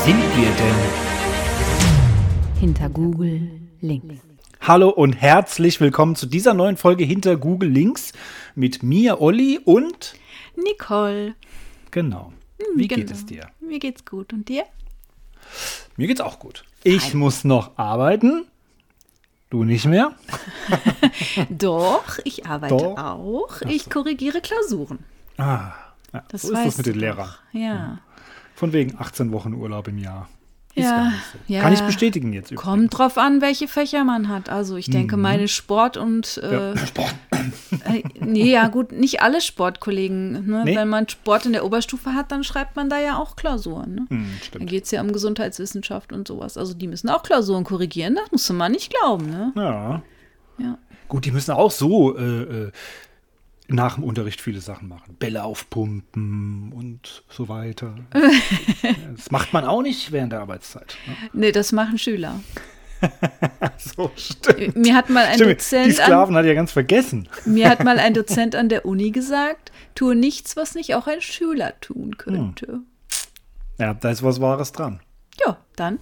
sind wir denn? Hinter Google links. Hallo und herzlich willkommen zu dieser neuen Folge Hinter Google links mit mir, Olli und Nicole. Genau. Wie geht es dir? Mir geht's gut. Und dir? Mir geht's auch gut. Ich muss noch arbeiten. Du nicht mehr? Doch, ich arbeite Doch? auch. Ach Ich so. korrigiere Klausuren. Ja, Das so ist das weißt mit du den Lehrern. doch. Ja. Von wegen 18 Wochen Urlaub im Jahr. Ist Ja, gar nicht so. ja. Kann ich bestätigen jetzt übrigens. Kommt drauf an, welche Fächer man hat. Also ich denke, meine Sport- und Sport. nee, ja gut, nicht alle Sportkollegen. Ne? Nee. Wenn man Sport in der Oberstufe hat, dann schreibt man da ja auch Klausuren. Ne? Dann Stimmt. geht es ja um Gesundheitswissenschaft und sowas. Also die müssen auch Klausuren korrigieren, das musst du mal nicht glauben. Ne? Ja. Ja. Gut, die müssen auch so nach dem Unterricht viele Sachen machen. Bälle aufpumpen und so weiter. Das macht man auch nicht während der Arbeitszeit. Ne? Nee, das machen Schüler. So, stimmt. Mir hat mal ein Stimmt. Die Dozent Sklaven hat ja ganz vergessen. an der Uni gesagt, tue nichts, was nicht auch ein Schüler tun könnte. Ja, da ist was Wahres dran. Ja, dann.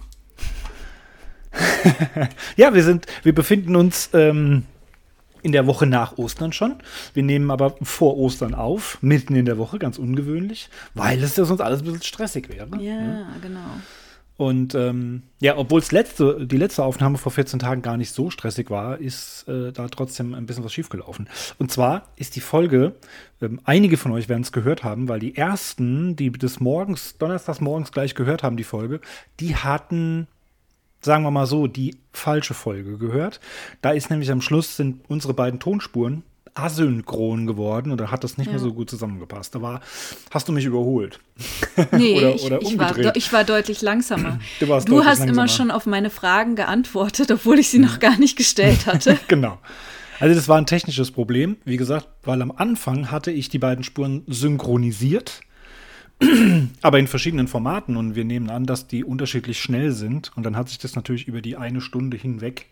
Ja, wir befinden uns in der Woche nach Ostern schon. Wir nehmen aber vor Ostern auf, mitten in der Woche, ganz ungewöhnlich, weil es ja sonst alles ein bisschen stressig wäre. Ja, genau. Und ja, obwohl die letzte Aufnahme vor 14 Tagen gar nicht so stressig war, ist da trotzdem ein bisschen was schiefgelaufen. Und zwar ist die Folge, einige von euch werden es gehört haben, weil die ersten, die donnerstags morgens gleich gehört haben, die Folge, die hatten, sagen wir mal so, die falsche Folge gehört. Da ist nämlich am Schluss sind unsere beiden Tonspuren asynchron geworden und da hat das nicht mehr so gut zusammengepasst. Hast du mich überholt? Nee, oder umgedreht. ich war deutlich langsamer. Du warst Du deutlich hast immer langsamer. schon auf meine Fragen geantwortet, obwohl ich sie noch gar nicht gestellt hatte. Genau. Also das war ein technisches Problem, wie gesagt, weil am Anfang hatte ich die beiden Spuren synchronisiert, aber in verschiedenen Formaten und wir nehmen an, dass die unterschiedlich schnell sind und dann hat sich das natürlich über die eine Stunde hinweg,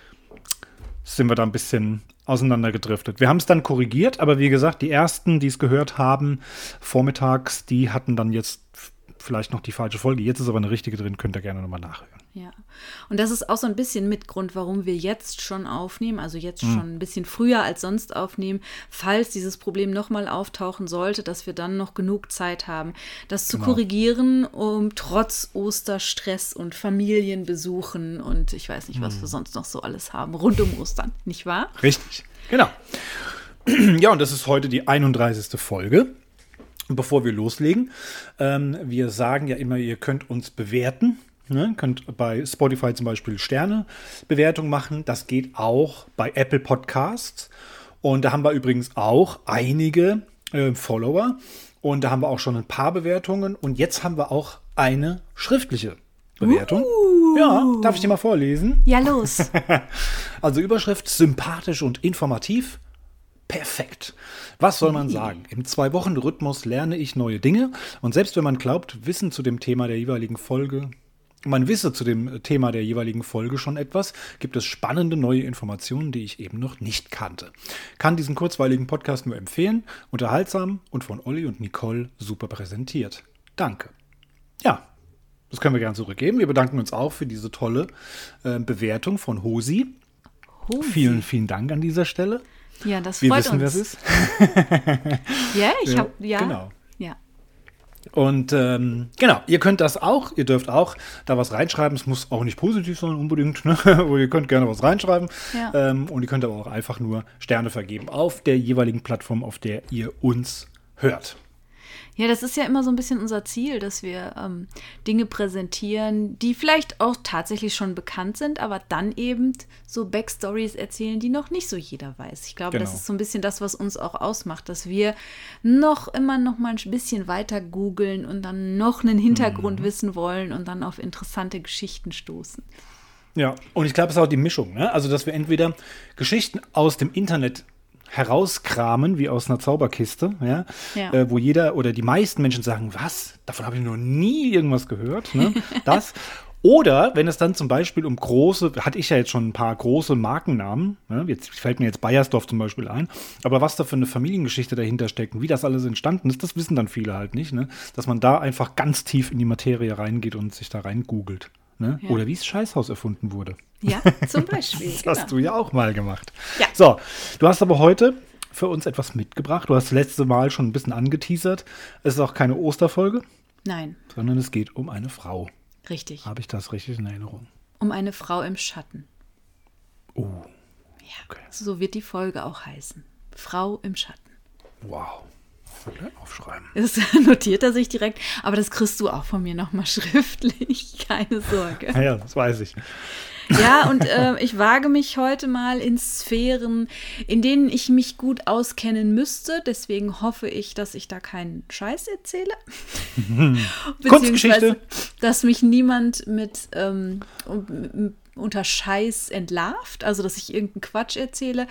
sind wir da ein bisschen auseinandergedriftet. Wir haben es dann korrigiert, aber wie gesagt, die ersten, die es gehört haben, vormittags, die hatten dann jetzt vielleicht noch die falsche Folge. Jetzt ist aber eine richtige drin, könnt ihr gerne nochmal nachhören. Ja, und das ist auch so ein bisschen Mitgrund, warum wir jetzt schon aufnehmen, also jetzt schon ein bisschen früher als sonst aufnehmen, falls dieses Problem nochmal auftauchen sollte, dass wir dann noch genug Zeit haben, das zu korrigieren, um trotz Osterstress und Familienbesuchen und ich weiß nicht, was wir sonst noch so alles haben, rund um Ostern, nicht wahr? Richtig, genau. Ja, und das ist heute die 31. Folge. Und bevor wir loslegen, wir sagen ja immer, ihr könnt uns bewerten. Ne? Könnt bei Spotify zum Beispiel Sternebewertung machen. Das geht auch bei Apple Podcasts. Und da haben wir übrigens auch einige Follower. Und da haben wir auch schon ein paar Bewertungen. Und jetzt haben wir auch eine schriftliche Bewertung. Ja, darf ich die mal vorlesen? Ja, los. Also Überschrift: sympathisch und informativ. Perfekt. Was soll man sagen? Im 2-Wochen-Rhythmus lerne ich neue Dinge. Und selbst wenn man glaubt, man wisse zu dem Thema der jeweiligen Folge schon etwas, gibt es spannende neue Informationen, die ich eben noch nicht kannte. Kann diesen kurzweiligen Podcast nur empfehlen. Unterhaltsam und von Olli und Nicole super präsentiert. Danke. Ja, das können wir gerne zurückgeben. Wir bedanken uns auch für diese tolle Bewertung von Hosi. Vielen, vielen Dank an dieser Stelle. Ja, das Wir freut wissen, wer es uns. ist. Ja, Genau. Ja. Und genau, ihr könnt das auch, ihr dürft auch da was reinschreiben. Es muss auch nicht positiv sein, unbedingt. Ne? Aber ihr könnt gerne was reinschreiben. Ja. Und ihr könnt aber auch einfach nur Sterne vergeben auf der jeweiligen Plattform, auf der ihr uns hört. Ja, das ist ja immer so ein bisschen unser Ziel, dass wir Dinge präsentieren, die vielleicht auch tatsächlich schon bekannt sind, aber dann eben so Backstories erzählen, die noch nicht so jeder weiß. Ich glaube, das Genau. ist so ein bisschen das, was uns auch ausmacht, dass wir immer noch mal ein bisschen weiter googeln und dann noch einen Hintergrund wissen wollen und dann auf interessante Geschichten stoßen. Ja, und ich glaube, es ist auch die Mischung. Ne? Also, dass wir entweder Geschichten aus dem Internet herauskramen, wie aus einer Zauberkiste, ja? Ja. Wo jeder oder die meisten Menschen sagen, was? Davon habe ich noch nie irgendwas gehört. Ne? Das. Oder wenn es dann zum Beispiel um große, hatte ich ja jetzt schon ein paar große Markennamen, ne? Jetzt fällt mir jetzt Beiersdorf zum Beispiel ein, aber was da für eine Familiengeschichte dahinter steckt und wie das alles entstanden ist, das wissen dann viele halt nicht, ne? Dass man da einfach ganz tief in die Materie reingeht und sich da rein googelt. Ne? Ja. Oder wie das Scheißhaus erfunden wurde. Ja, zum Beispiel. Das hast du ja auch mal gemacht. Ja. So, du hast aber heute für uns etwas mitgebracht. Du hast das letzte Mal schon ein bisschen angeteasert. Es ist auch keine Osterfolge, Nein, sondern es geht um eine Frau. richtig. Habe ich das richtig in Erinnerung? Um eine Frau im Schatten. Oh, Ja, Okay. so wird die Folge auch heißen. Frau im Schatten. wow. Gleich aufschreiben. Das notiert er sich direkt, aber das kriegst du auch von mir nochmal schriftlich, keine Sorge. Ja, das weiß ich. Ja, und ich wage mich heute mal in Sphären, in denen ich mich gut auskennen müsste. Deswegen hoffe ich, dass ich da keinen Scheiß erzähle. Kunstgeschichte. Dass mich niemand unter Scheiß entlarvt, also dass ich irgendeinen Quatsch erzähle.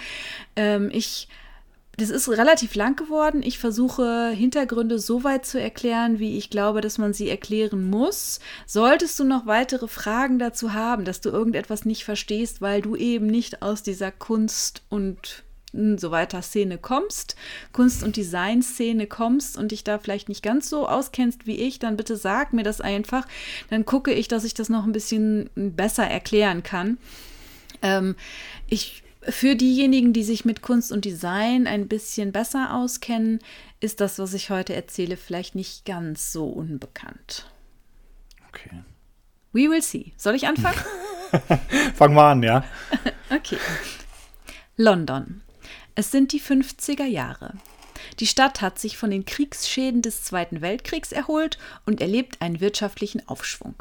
Das ist relativ lang geworden. Ich versuche, Hintergründe so weit zu erklären, wie ich glaube, dass man sie erklären muss. Solltest du noch weitere Fragen dazu haben, dass du irgendetwas nicht verstehst, weil du eben nicht aus dieser Kunst- und so weiter Szene kommst, Kunst- und Design-Szene kommst und dich da vielleicht nicht ganz so auskennst wie ich, dann bitte sag mir das einfach. Dann gucke ich, dass ich das noch ein bisschen besser erklären kann. Für diejenigen, die sich mit Kunst und Design ein bisschen besser auskennen, ist das, was ich heute erzähle, vielleicht nicht ganz so unbekannt. Okay. We will see. Soll ich anfangen? Fangen wir an, ja? Okay. London. Es sind die 50er Jahre. Die Stadt hat sich von den Kriegsschäden des Zweiten Weltkriegs erholt und erlebt einen wirtschaftlichen Aufschwung.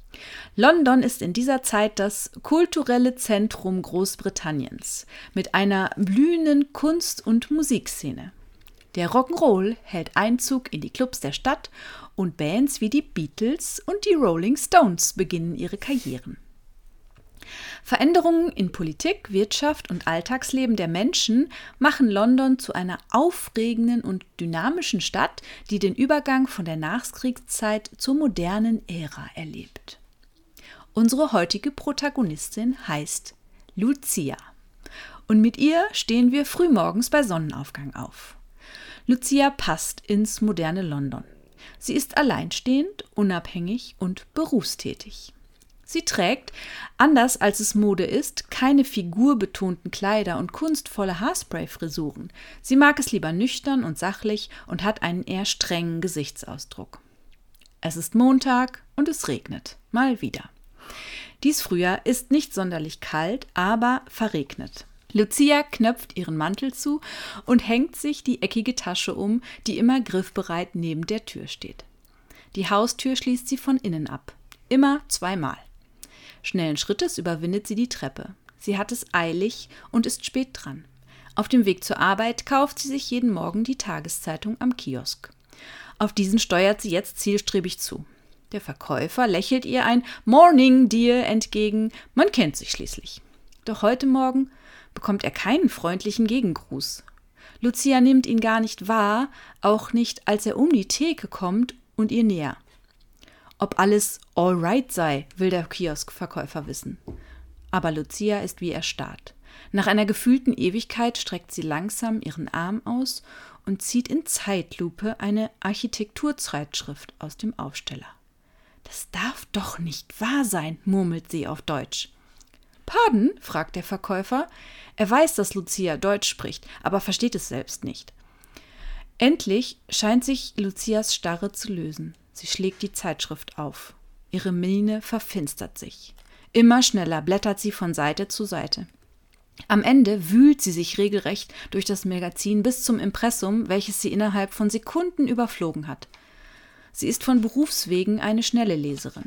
London ist in dieser Zeit das kulturelle Zentrum Großbritanniens mit einer blühenden Kunst- und Musikszene. Der Rock'n'Roll hält Einzug in die Clubs der Stadt und Bands wie die Beatles und die Rolling Stones beginnen ihre Karrieren. Veränderungen in Politik, Wirtschaft und Alltagsleben der Menschen machen London zu einer aufregenden und dynamischen Stadt, die den Übergang von der Nachkriegszeit zur modernen Ära erlebt. Unsere heutige Protagonistin heißt Lucia. Und mit ihr stehen wir frühmorgens bei Sonnenaufgang auf. Lucia passt ins moderne London. Sie ist alleinstehend, unabhängig und berufstätig. Sie trägt, anders als es Mode ist, keine figurbetonten Kleider und kunstvolle Haarspray-Frisuren. Sie mag es lieber nüchtern und sachlich und hat einen eher strengen Gesichtsausdruck. Es ist Montag und es regnet. Mal wieder. Dies Frühjahr ist nicht sonderlich kalt, aber verregnet. Lucia knöpft ihren Mantel zu und hängt sich die eckige Tasche um, die immer griffbereit neben der Tür steht. Die Haustür schließt sie von innen ab. Immer zweimal. Schnellen Schrittes überwindet sie die Treppe. Sie hat es eilig und ist spät dran. Auf dem Weg zur Arbeit kauft sie sich jeden Morgen die Tageszeitung am Kiosk. Auf diesen steuert sie jetzt zielstrebig zu. Der Verkäufer lächelt ihr ein Morning, dear entgegen. Man kennt sich schließlich. Doch heute Morgen bekommt er keinen freundlichen Gegengruß. Lucia nimmt ihn gar nicht wahr, auch nicht, als er um die Theke kommt und ihr näher. Ob alles all right sei, will der Kioskverkäufer wissen. Aber Lucia ist wie erstarrt. Nach einer gefühlten Ewigkeit streckt sie langsam ihren Arm aus und zieht in Zeitlupe eine Architekturzeitschrift aus dem Aufsteller. »Das darf doch nicht wahr sein«, murmelt sie auf Deutsch. »Pardon?«, fragt der Verkäufer. Er weiß, dass Lucia Deutsch spricht, aber versteht es selbst nicht. Endlich scheint sich Lucias Starre zu lösen. Sie schlägt die Zeitschrift auf. Ihre Miene verfinstert sich. Immer schneller blättert sie von Seite zu Seite. Am Ende wühlt sie sich regelrecht durch das Magazin bis zum Impressum, welches sie innerhalb von Sekunden überflogen hat. Sie ist von Berufswegen eine schnelle Leserin.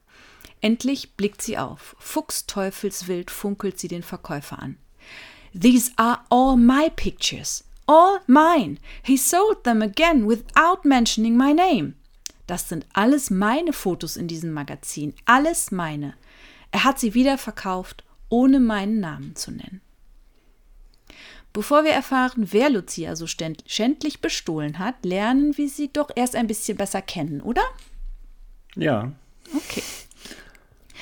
Endlich blickt sie auf. Fuchsteufelswild funkelt sie den Verkäufer an. »These are all my pictures. All mine. He sold them again without mentioning my name.« Das sind alles meine Fotos in diesem Magazin. Alles meine. Er hat sie wieder verkauft, ohne meinen Namen zu nennen. Bevor wir erfahren, wer Lucia so schändlich bestohlen hat, lernen wir sie doch erst ein bisschen besser kennen, oder? Ja. Okay.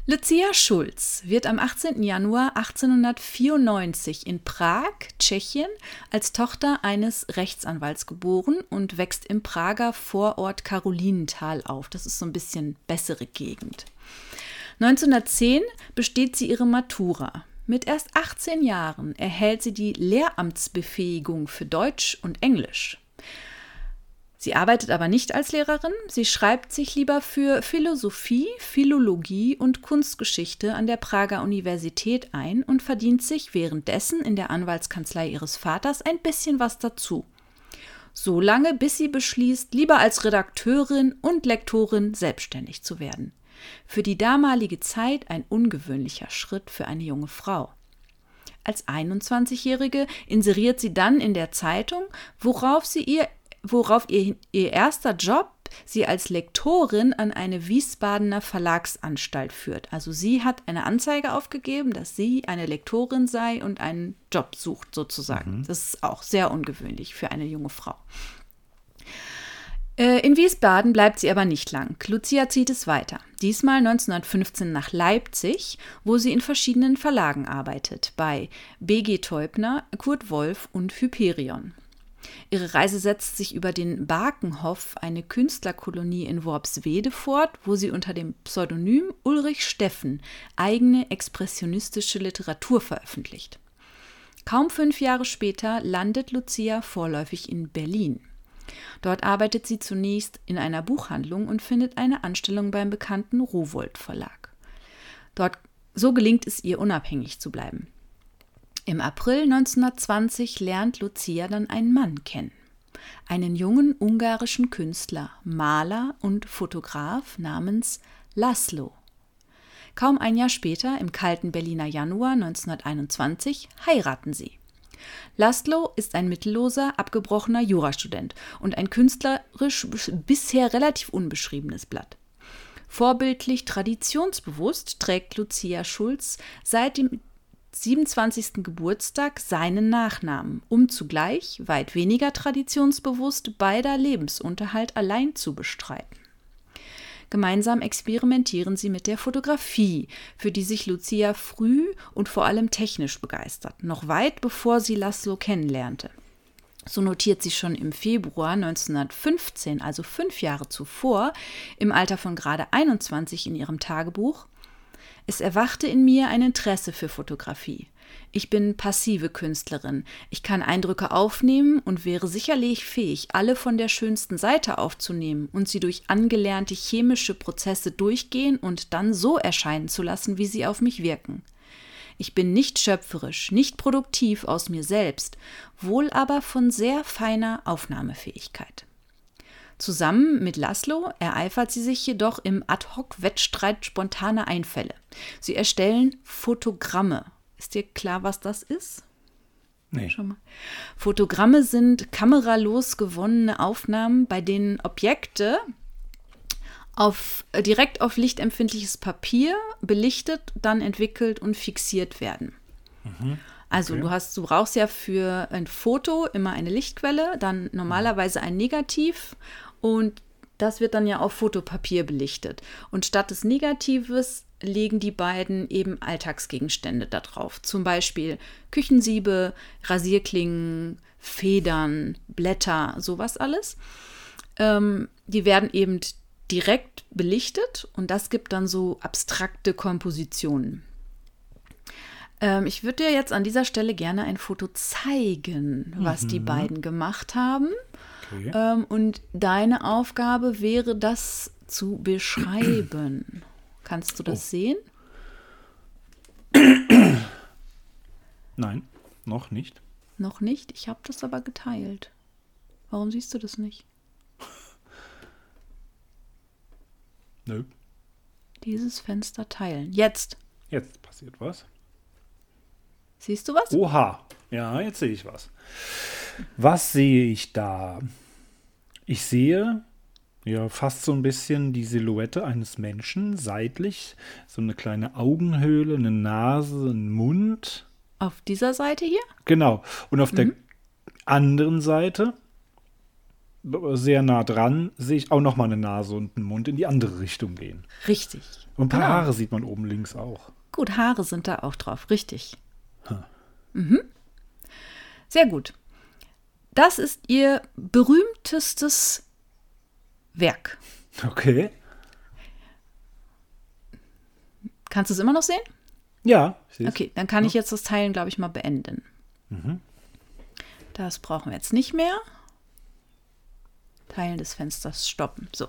Lucia Schulz wird am 18. Januar 1894 in Prag, Tschechien, als Tochter eines Rechtsanwalts geboren und wächst im Prager Vorort Karolinenthal auf. Das ist so ein bisschen bessere Gegend. 1910 besteht sie ihre Matura. Mit erst 18 Jahren erhält sie die Lehramtsbefähigung für Deutsch und Englisch. Sie arbeitet aber nicht als Lehrerin, sie schreibt sich lieber für Philosophie, Philologie und Kunstgeschichte an der Prager Universität ein und verdient sich währenddessen in der Anwaltskanzlei ihres Vaters ein bisschen was dazu. So lange, bis sie beschließt, lieber als Redakteurin und Lektorin selbstständig zu werden. Für die damalige Zeit ein ungewöhnlicher Schritt für eine junge Frau. Als 21-Jährige inseriert sie dann in der Zeitung, worauf ihr erster Job sie als Lektorin an eine Wiesbadener Verlagsanstalt führt. Also sie hat eine Anzeige aufgegeben, dass sie eine Lektorin sei und einen Job sucht sozusagen. Das ist auch sehr ungewöhnlich für eine junge Frau. In Wiesbaden bleibt sie aber nicht lang. Lucia zieht es weiter. Diesmal 1915 nach Leipzig, wo sie in verschiedenen Verlagen arbeitet, bei B.G. Teubner, Kurt Wolf und Hyperion. Ihre Reise setzt sich über den Bakenhof, eine Künstlerkolonie in Worpswede, fort, wo sie unter dem Pseudonym Ulrich Steffen eigene expressionistische Literatur veröffentlicht. Kaum 5 Jahre später landet Lucia vorläufig in Berlin. Dort arbeitet sie zunächst in einer Buchhandlung und findet eine Anstellung beim bekannten Rowohlt Verlag. So gelingt es ihr, unabhängig zu bleiben. Im April 1920 lernt Lucia dann einen Mann kennen. Einen jungen ungarischen Künstler, Maler und Fotograf namens Laszlo. Kaum ein Jahr später, im kalten Berliner Januar 1921, heiraten sie. Laszlo ist ein mittelloser, abgebrochener Jurastudent und ein künstlerisch bisher relativ unbeschriebenes Blatt. Vorbildlich traditionsbewusst trägt Lucia Schulz seit dem 27. Geburtstag seinen Nachnamen, um zugleich, weit weniger traditionsbewusst, beider Lebensunterhalt allein zu bestreiten. Gemeinsam experimentieren sie mit der Fotografie, für die sich Lucia früh und vor allem technisch begeistert, noch weit bevor sie Laszlo kennenlernte. So notiert sie schon im Februar 1915, also 5 Jahre zuvor, im Alter von gerade 21 in ihrem Tagebuch: Es erwachte in mir ein Interesse für Fotografie. Ich bin passive Künstlerin. Ich kann Eindrücke aufnehmen und wäre sicherlich fähig, alle von der schönsten Seite aufzunehmen und sie durch angelernte chemische Prozesse durchgehen und dann so erscheinen zu lassen, wie sie auf mich wirken. Ich bin nicht schöpferisch, nicht produktiv aus mir selbst, wohl aber von sehr feiner Aufnahmefähigkeit. Zusammen mit Laszlo ereifert sie sich jedoch im Ad-hoc-Wettstreit spontaner Einfälle. Sie erstellen Fotogramme. Ist dir klar, was das ist? Nee. Schon mal. Fotogramme sind kameralos gewonnene Aufnahmen, bei denen Objekte direkt auf lichtempfindliches Papier belichtet, dann entwickelt und fixiert werden. Mhm. Also du brauchst ja für ein Foto immer eine Lichtquelle, dann normalerweise ein Negativ und das wird dann ja auf Fotopapier belichtet. Und statt des Negatives legen die beiden eben Alltagsgegenstände da drauf. Zum Beispiel Küchensiebe, Rasierklingen, Federn, Blätter, sowas alles. Die werden eben direkt belichtet und das gibt dann so abstrakte Kompositionen. Ich würde dir jetzt an dieser Stelle gerne ein Foto zeigen, was die beiden gemacht haben. Okay. Und deine Aufgabe wäre, das zu beschreiben. Kannst du das sehen? Nein, noch nicht. Noch nicht? Ich habe das aber geteilt. Warum siehst du das nicht? Nö. Dieses Fenster teilen. Jetzt. Jetzt passiert was. Siehst du was? Oha. Ja, jetzt sehe ich was. Was sehe ich da? Ich sehe ja fast so ein bisschen die Silhouette eines Menschen, seitlich. So eine kleine Augenhöhle, eine Nase, ein Mund. Auf dieser Seite hier? Genau. Und auf der anderen Seite sehr nah dran sehe ich auch noch mal eine Nase und einen Mund in die andere Richtung gehen. Richtig. Und ein paar Genau. Haare sieht man oben links auch. Gut, Haare sind da auch drauf. Richtig. Huh. Sehr gut. Das ist ihr berühmtestes Werk. Okay. Kannst du es immer noch sehen? Ja, ich sehe es. Okay, dann kann ich jetzt das Teilen, glaube ich, mal beenden. Das brauchen wir jetzt nicht mehr. Teilen des Fensters stoppen. So.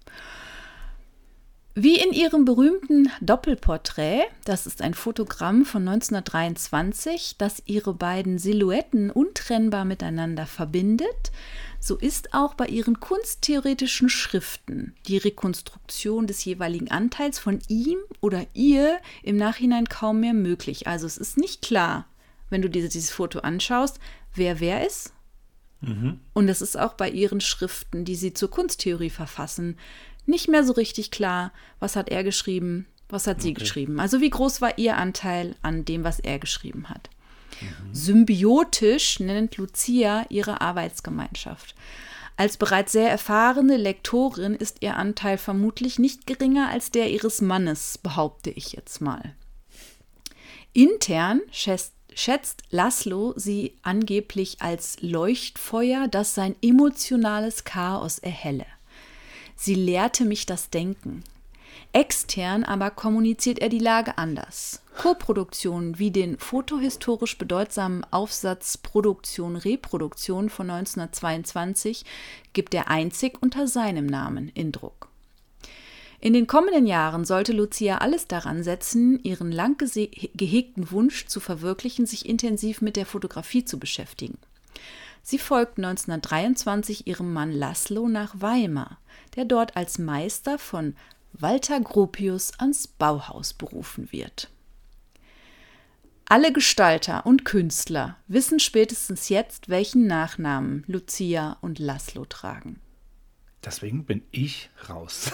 Wie in ihrem berühmten Doppelporträt, das ist ein Fotogramm von 1923, das ihre beiden Silhouetten untrennbar miteinander verbindet, so ist auch bei ihren kunsttheoretischen Schriften die Rekonstruktion des jeweiligen Anteils von ihm oder ihr im Nachhinein kaum mehr möglich. Also es ist nicht klar, wenn du dieses Foto anschaust, wer ist. Und es ist auch bei ihren Schriften, die sie zur Kunsttheorie verfassen, nicht mehr so richtig klar, was hat er geschrieben, was hat sie geschrieben. Also wie groß war ihr Anteil an dem, was er geschrieben hat. Symbiotisch nennt Lucia ihre Arbeitsgemeinschaft. Als bereits sehr erfahrene Lektorin ist ihr Anteil vermutlich nicht geringer als der ihres Mannes, behaupte ich jetzt mal. Intern schätzt Laszlo sie angeblich als Leuchtfeuer, das sein emotionales Chaos erhelle. Sie lehrte mich das Denken. Extern aber kommuniziert er die Lage anders. Koproduktionen wie den fotohistorisch bedeutsamen Aufsatz Produktion Reproduktion von 1922 gibt er einzig unter seinem Namen in Druck. In den kommenden Jahren sollte Lucia alles daran setzen, ihren lang gehegten Wunsch zu verwirklichen, sich intensiv mit der Fotografie zu beschäftigen. Sie folgt 1923 ihrem Mann Laszlo nach Weimar, der dort als Meister von Walter Gropius ans Bauhaus berufen wird. Alle Gestalter und Künstler wissen spätestens jetzt, welchen Nachnamen Lucia und Laszlo tragen. Deswegen bin ich raus.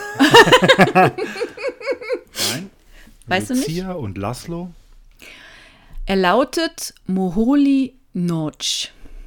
Nein. Weißt du nicht? Lucia und Laszlo. Er lautet Moholy Nagy.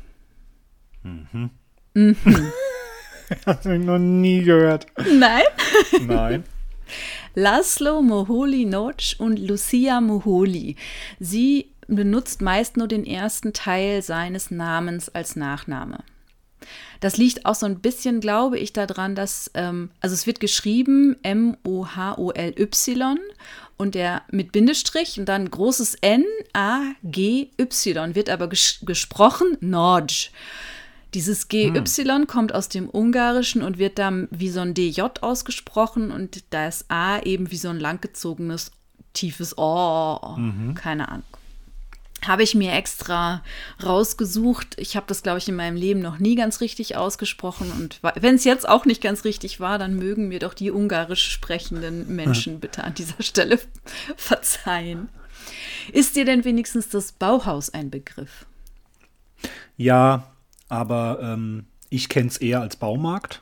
Hast du noch nie gehört? Nein? Nein. Laszlo Moholy Nagy und Lucia Moholy. Sie benutzt meist nur den ersten Teil seines Namens als Nachname. Das liegt auch so ein bisschen, glaube ich, daran, dass, also es wird geschrieben Moholy und der mit Bindestrich und dann großes N-A-G-Y wird aber gesprochen Nagy. Dieses GY kommt aus dem Ungarischen und wird dann wie so ein DJ ausgesprochen und das A eben wie so ein langgezogenes, tiefes O. Keine Ahnung. Habe ich mir extra rausgesucht. Ich habe das, glaube ich, in meinem Leben noch nie ganz richtig ausgesprochen. Und wenn es jetzt auch nicht ganz richtig war, dann mögen mir doch die ungarisch sprechenden Menschen bitte an dieser Stelle verzeihen. Ist dir denn wenigstens das Bauhaus ein Begriff? Ja, aber ich kenne es eher als Baumarkt.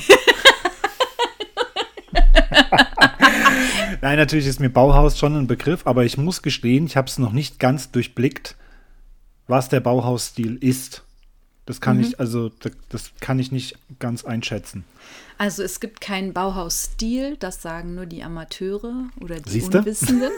Nein, natürlich ist mir Bauhaus schon ein Begriff, aber ich muss gestehen, ich habe es noch nicht ganz durchblickt, was der Bauhausstil ist. Das kann das kann ich nicht ganz einschätzen. Also es gibt keinen Bauhausstil, das sagen nur die Amateure oder die Siehste? Unwissenden.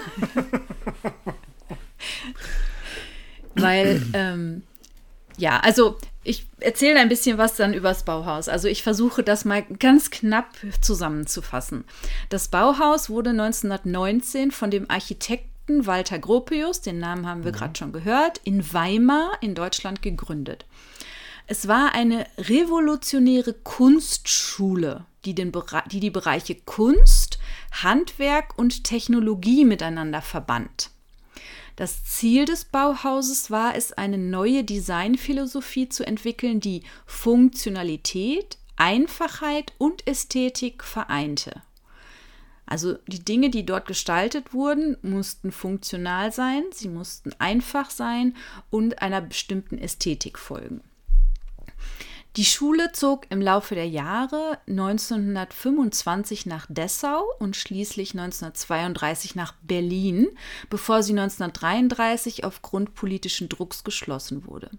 Weil, ja, also ich erzähle ein bisschen was dann über das Bauhaus. Also ich versuche das mal ganz knapp zusammenzufassen. Das Bauhaus wurde 1919 von dem Architekten Walter Gropius, den Namen haben wir gerade schon gehört, in Weimar in Deutschland gegründet. Es war eine revolutionäre Kunstschule, die die Bereiche Kunst, Handwerk und Technologie miteinander verband. Das Ziel des Bauhauses war es, eine neue Designphilosophie zu entwickeln, die Funktionalität, Einfachheit und Ästhetik vereinte. Also die Dinge, die dort gestaltet wurden, mussten funktional sein, sie mussten einfach sein und einer bestimmten Ästhetik folgen. Die Schule zog im Laufe der Jahre 1925 nach Dessau und schließlich 1932 nach Berlin, bevor sie 1933 aufgrund politischen Drucks geschlossen wurde.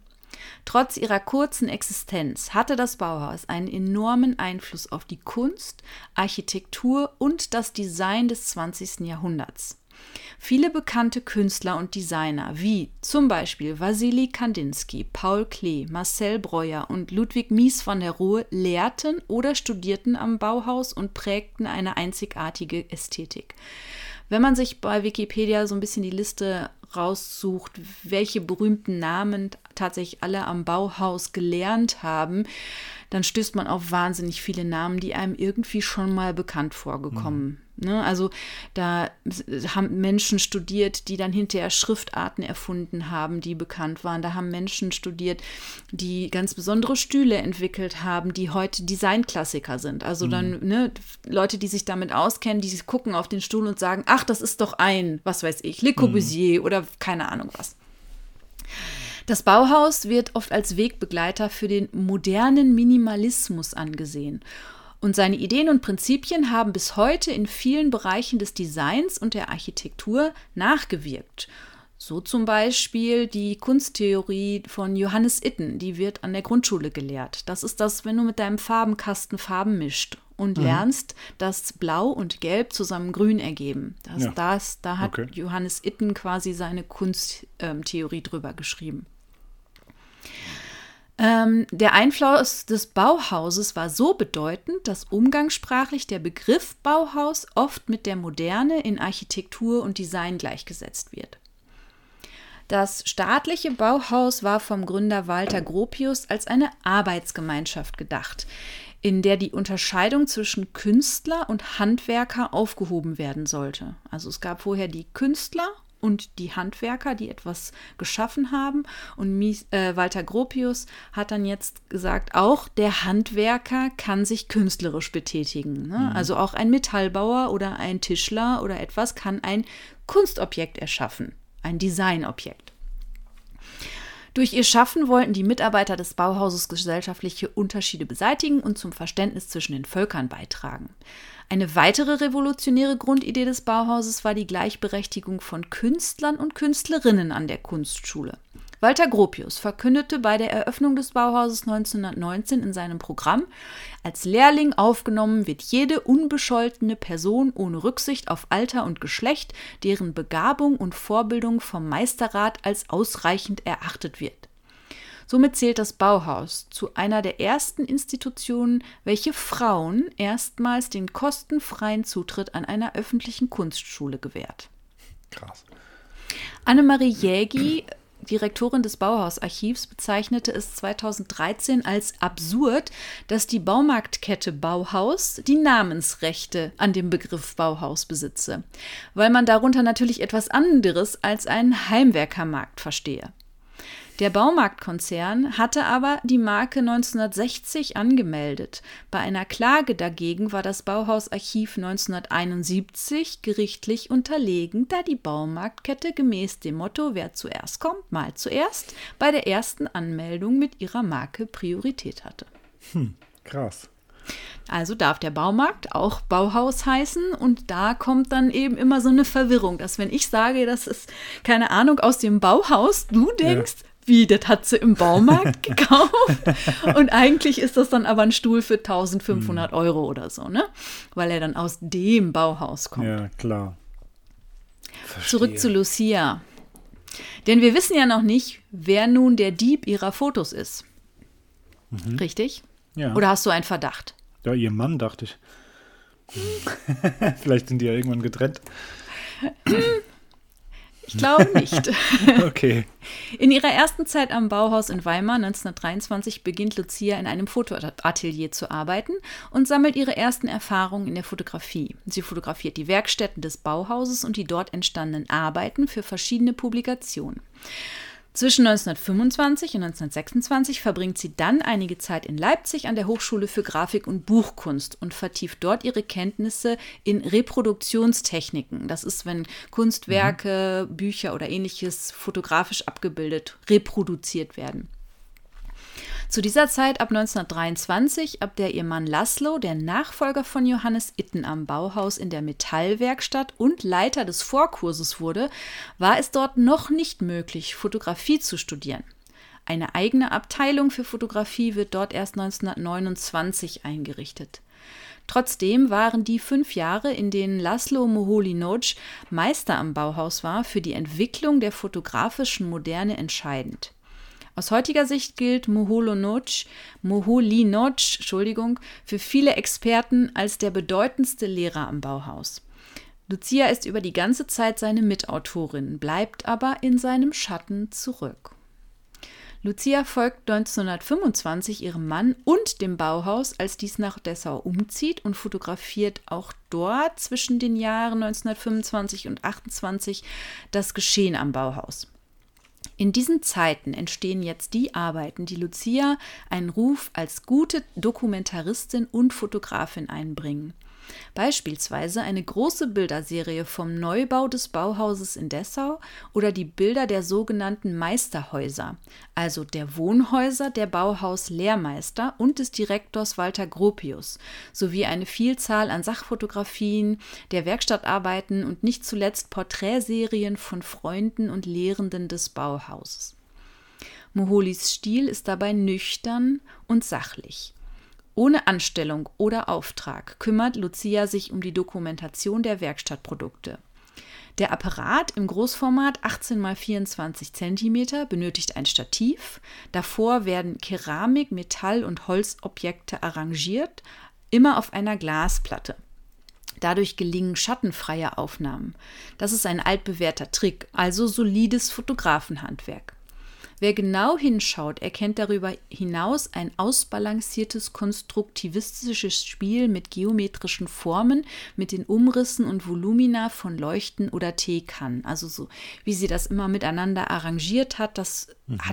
Trotz ihrer kurzen Existenz hatte das Bauhaus einen enormen Einfluss auf die Kunst, Architektur und das Design des 20. Jahrhunderts. Viele bekannte Künstler und Designer wie zum Beispiel Wassily Kandinsky, Paul Klee, Marcel Breuer und Ludwig Mies van der Rohe lehrten oder studierten am Bauhaus und prägten eine einzigartige Ästhetik. Wenn man sich bei Wikipedia so ein bisschen die Liste raussucht, welche berühmten Namen tatsächlich alle am Bauhaus gelernt haben, dann stößt man auf wahnsinnig viele Namen, die einem irgendwie schon mal bekannt vorgekommen. Ne? Also da haben Menschen studiert, die dann hinterher Schriftarten erfunden haben, die bekannt waren. Da haben Menschen studiert, die ganz besondere Stühle entwickelt haben, die heute Designklassiker sind. Also dann Leute, die sich damit auskennen, die gucken auf den Stuhl und sagen, ach, das ist doch was weiß ich, Le Corbusier oder keine Ahnung was. Das Bauhaus wird oft als Wegbegleiter für den modernen Minimalismus angesehen. Und seine Ideen und Prinzipien haben bis heute in vielen Bereichen des Designs und der Architektur nachgewirkt. So zum Beispiel die Kunsttheorie von Johannes Itten, die wird an der Grundschule gelehrt. Das ist das, wenn du mit deinem Farbenkasten Farben mischt und lernst, dass Blau und Gelb zusammen Grün ergeben. Da hat Johannes Itten quasi seine Kunsttheorie drüber geschrieben. Der Einfluss des Bauhauses war so bedeutend, dass umgangssprachlich der Begriff Bauhaus oft mit der Moderne in Architektur und Design gleichgesetzt wird. Das staatliche Bauhaus war vom Gründer Walter Gropius als eine Arbeitsgemeinschaft gedacht, in der die Unterscheidung zwischen Künstler und Handwerker aufgehoben werden sollte. Also es gab vorher die Künstler und die Handwerker, die etwas geschaffen haben. Und Walter Gropius hat dann jetzt gesagt, auch der Handwerker kann sich künstlerisch betätigen. Ne? Also auch ein Metallbauer oder ein Tischler oder etwas kann ein Kunstobjekt erschaffen, ein Designobjekt. Durch ihr Schaffen wollten die Mitarbeiter des Bauhauses gesellschaftliche Unterschiede beseitigen und zum Verständnis zwischen den Völkern beitragen. Eine weitere revolutionäre Grundidee des Bauhauses war die Gleichberechtigung von Künstlern und Künstlerinnen an der Kunstschule. Walter Gropius verkündete bei der Eröffnung des Bauhauses 1919 in seinem Programm: Als Lehrling aufgenommen wird jede unbescholtene Person ohne Rücksicht auf Alter und Geschlecht, deren Begabung und Vorbildung vom Meisterrat als ausreichend erachtet wird. Somit zählt das Bauhaus zu einer der ersten Institutionen, welche Frauen erstmals den kostenfreien Zutritt an einer öffentlichen Kunstschule gewährt. Krass. Annemarie Jägi, Direktorin des Bauhausarchivs, bezeichnete es 2013 als absurd, dass die Baumarktkette Bauhaus die Namensrechte an dem Begriff Bauhaus besitze, weil man darunter natürlich etwas anderes als einen Heimwerkermarkt verstehe. Der Baumarktkonzern hatte aber die Marke 1960 angemeldet. Bei einer Klage dagegen war das Bauhausarchiv 1971 gerichtlich unterlegen, da die Baumarktkette gemäß dem Motto „Wer zuerst kommt, mal zuerst" bei der ersten Anmeldung mit ihrer Marke Priorität hatte. Krass. Also darf der Baumarkt auch Bauhaus heißen, und da kommt dann eben immer so eine Verwirrung, dass wenn ich sage, das ist, keine Ahnung, aus dem Bauhaus, du denkst, wie, das hat sie im Baumarkt gekauft? Und eigentlich ist das dann aber ein Stuhl für 1.500 Euro oder so, ne? Weil er dann aus dem Bauhaus kommt. Ja, klar. Verstehe. Zurück zu Lucia. Denn wir wissen ja noch nicht, wer nun der Dieb ihrer Fotos ist. Richtig? Ja. Oder hast du einen Verdacht? Ja, ihr Mann, dachte ich. Vielleicht sind die ja irgendwann getrennt. Ich glaube nicht. Okay. In ihrer ersten Zeit am Bauhaus in Weimar 1923 beginnt Lucia in einem Fotoatelier zu arbeiten und sammelt ihre ersten Erfahrungen in der Fotografie. Sie fotografiert die Werkstätten des Bauhauses und die dort entstandenen Arbeiten für verschiedene Publikationen. Zwischen 1925 und 1926 verbringt sie dann einige Zeit in Leipzig an der Hochschule für Grafik und Buchkunst und vertieft dort ihre Kenntnisse in Reproduktionstechniken. Das ist, wenn Kunstwerke, Bücher oder ähnliches fotografisch abgebildet, reproduziert werden. Zu dieser Zeit, ab 1923, ab der ihr Mann Laszlo, der Nachfolger von Johannes Itten am Bauhaus in der Metallwerkstatt und Leiter des Vorkurses wurde, war es dort noch nicht möglich, Fotografie zu studieren. Eine eigene Abteilung für Fotografie wird dort erst 1929 eingerichtet. Trotzdem waren die 5 Jahre, in denen Laszlo Moholy-Nagy Meister am Bauhaus war, für die Entwicklung der fotografischen Moderne entscheidend. Aus heutiger Sicht gilt Moholy-Nagy für viele Experten als der bedeutendste Lehrer am Bauhaus. Lucia ist über die ganze Zeit seine Mitautorin, bleibt aber in seinem Schatten zurück. Lucia folgt 1925 ihrem Mann und dem Bauhaus, als dies nach Dessau umzieht, und fotografiert auch dort zwischen den Jahren 1925 und 1928 das Geschehen am Bauhaus. In diesen Zeiten entstehen jetzt die Arbeiten, die Lucia einen Ruf als gute Dokumentaristin und Fotografin einbringen. Beispielsweise eine große Bilderserie vom Neubau des Bauhauses in Dessau oder die Bilder der sogenannten Meisterhäuser, also der Wohnhäuser der Bauhaus-Lehrmeister und des Direktors Walter Gropius, sowie eine Vielzahl an Sachfotografien, der Werkstattarbeiten und nicht zuletzt Porträtserien von Freunden und Lehrenden des Bauhauses. Moholys Stil ist dabei nüchtern und sachlich. Ohne Anstellung oder Auftrag kümmert Lucia sich um die Dokumentation der Werkstattprodukte. Der Apparat im Großformat 18 x 24 cm benötigt ein Stativ. Davor werden Keramik-, Metall- und Holzobjekte arrangiert, immer auf einer Glasplatte. Dadurch gelingen schattenfreie Aufnahmen. Das ist ein altbewährter Trick, also solides Fotografenhandwerk. Wer genau hinschaut, erkennt darüber hinaus ein ausbalanciertes konstruktivistisches Spiel mit geometrischen Formen, mit den Umrissen und Volumina von Leuchten oder Teekannen. Also so, wie sie das immer miteinander arrangiert hat, das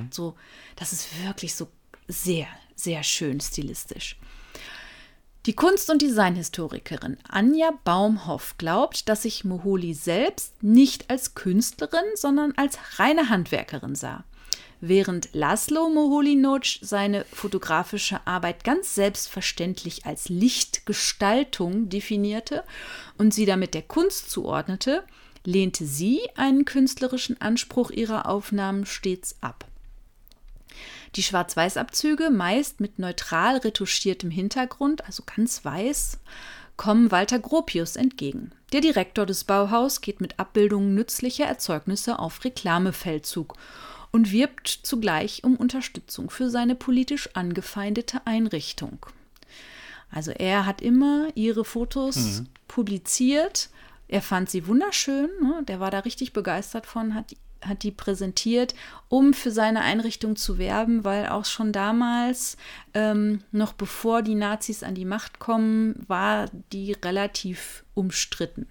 ist wirklich so sehr, sehr schön stilistisch. Die Kunst- und Designhistorikerin Anja Baumhoff glaubt, dass sich Moholy selbst nicht als Künstlerin, sondern als reine Handwerkerin sah. Während Laszlo Moholy-Nagy seine fotografische Arbeit ganz selbstverständlich als Lichtgestaltung definierte und sie damit der Kunst zuordnete, lehnte sie einen künstlerischen Anspruch ihrer Aufnahmen stets ab. Die Schwarz-Weiß-Abzüge, meist mit neutral retuschiertem Hintergrund, also ganz weiß, kommen Walter Gropius entgegen. Der Direktor des Bauhaus geht mit Abbildungen nützlicher Erzeugnisse auf Reklamefeldzug und wirbt zugleich um Unterstützung für seine politisch angefeindete Einrichtung. Also er hat immer ihre Fotos publiziert. Er fand sie wunderschön, ne? Der war da richtig begeistert von, hat die präsentiert, um für seine Einrichtung zu werben, weil auch schon damals, noch bevor die Nazis an die Macht kommen, war die relativ umstritten.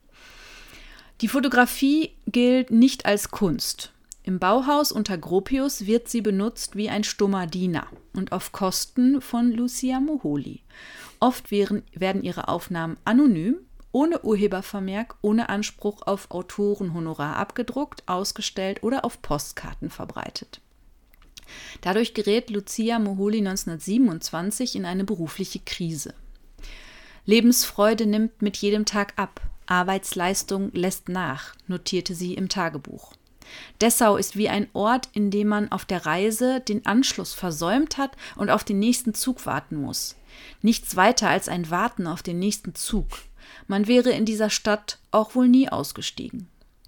Die Fotografie gilt nicht als Kunst. Im Bauhaus unter Gropius wird sie benutzt wie ein stummer Diener und auf Kosten von Lucia Moholy. Oft werden ihre Aufnahmen anonym, ohne Urhebervermerk, ohne Anspruch auf Autorenhonorar abgedruckt, ausgestellt oder auf Postkarten verbreitet. Dadurch gerät Lucia Moholy 1927 in eine berufliche Krise. Lebensfreude nimmt mit jedem Tag ab, Arbeitsleistung lässt nach, notierte sie im Tagebuch. Dessau ist wie ein Ort, in dem man auf der Reise den Anschluss versäumt hat und auf den nächsten Zug warten muss. Nichts weiter als ein Warten auf den nächsten Zug. Man wäre in dieser Stadt auch wohl nie ausgestiegen.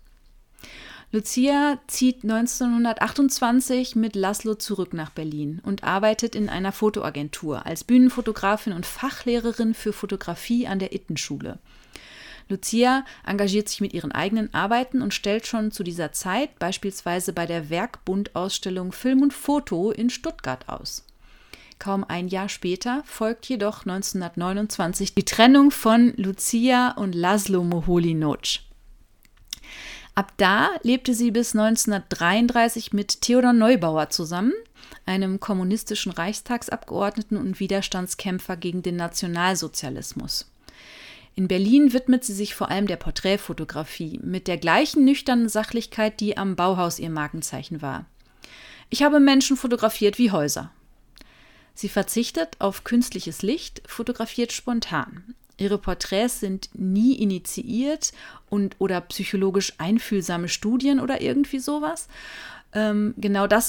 Lucia zieht 1928 mit Laszlo zurück nach Berlin und arbeitet in einer Fotoagentur als Bühnenfotografin und Fachlehrerin für Fotografie an der Itten-Schule. Lucia engagiert sich mit ihren eigenen Arbeiten und stellt schon zu dieser Zeit beispielsweise bei der Werkbund-Ausstellung Film und Foto in Stuttgart aus. Kaum ein Jahr später folgt jedoch 1929 die Trennung von Lucia und Laszlo Moholy-Nagy. Ab da lebte sie bis 1933 mit Theodor Neubauer zusammen, einem kommunistischen Reichstagsabgeordneten und Widerstandskämpfer gegen den Nationalsozialismus. In Berlin widmet sie sich vor allem der Porträtfotografie mit der gleichen nüchternen Sachlichkeit, die am Bauhaus ihr Markenzeichen war. Ich habe Menschen fotografiert wie Häuser. Sie verzichtet auf künstliches Licht, fotografiert spontan. Ihre Porträts sind nie initiiert oder psychologisch einfühlsame Studien oder irgendwie sowas. Genau das ist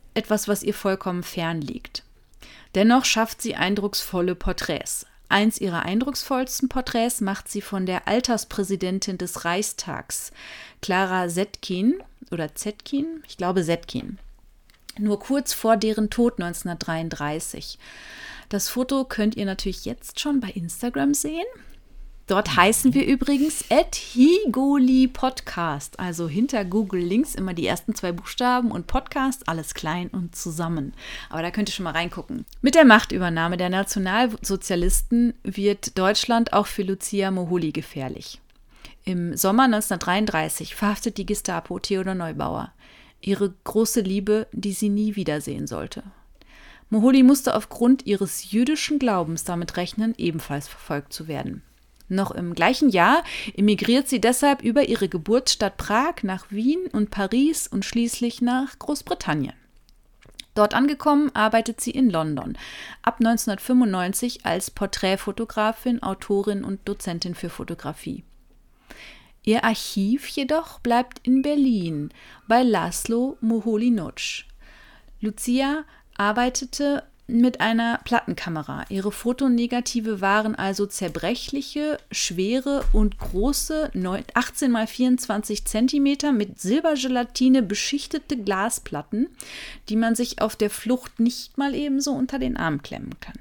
etwas, was ihr vollkommen fern liegt. Dennoch schafft sie eindrucksvolle Porträts. Eins ihrer eindrucksvollsten Porträts macht sie von der Alterspräsidentin des Reichstags, Clara Zetkin, oder Zetkin? Ich glaube Zetkin. Nur kurz vor deren Tod 1933. Das Foto könnt ihr natürlich jetzt schon bei Instagram sehen. Dort heißen wir übrigens @higoli-Podcast, also hinter Google links immer die ersten 2 Buchstaben und Podcast, alles klein und zusammen. Aber da könnt ihr schon mal reingucken. Mit der Machtübernahme der Nationalsozialisten wird Deutschland auch für Lucia Moholy gefährlich. Im Sommer 1933 verhaftet die Gestapo Theodor Neubauer, ihre große Liebe, die sie nie wiedersehen sollte. Moholy musste aufgrund ihres jüdischen Glaubens damit rechnen, ebenfalls verfolgt zu werden. Noch im gleichen Jahr emigriert sie deshalb über ihre Geburtsstadt Prag nach Wien und Paris und schließlich nach Großbritannien. Dort angekommen arbeitet sie in London, ab 1995 als Porträtfotografin, Autorin und Dozentin für Fotografie. Ihr Archiv jedoch bleibt in Berlin bei Laszlo Moholy-Nagy. Lucia arbeitete mit einer Plattenkamera. Ihre Fotonegative waren also zerbrechliche, schwere und große 18 x 24 cm mit Silbergelatine beschichtete Glasplatten, die man sich auf der Flucht nicht mal ebenso unter den Arm klemmen kann.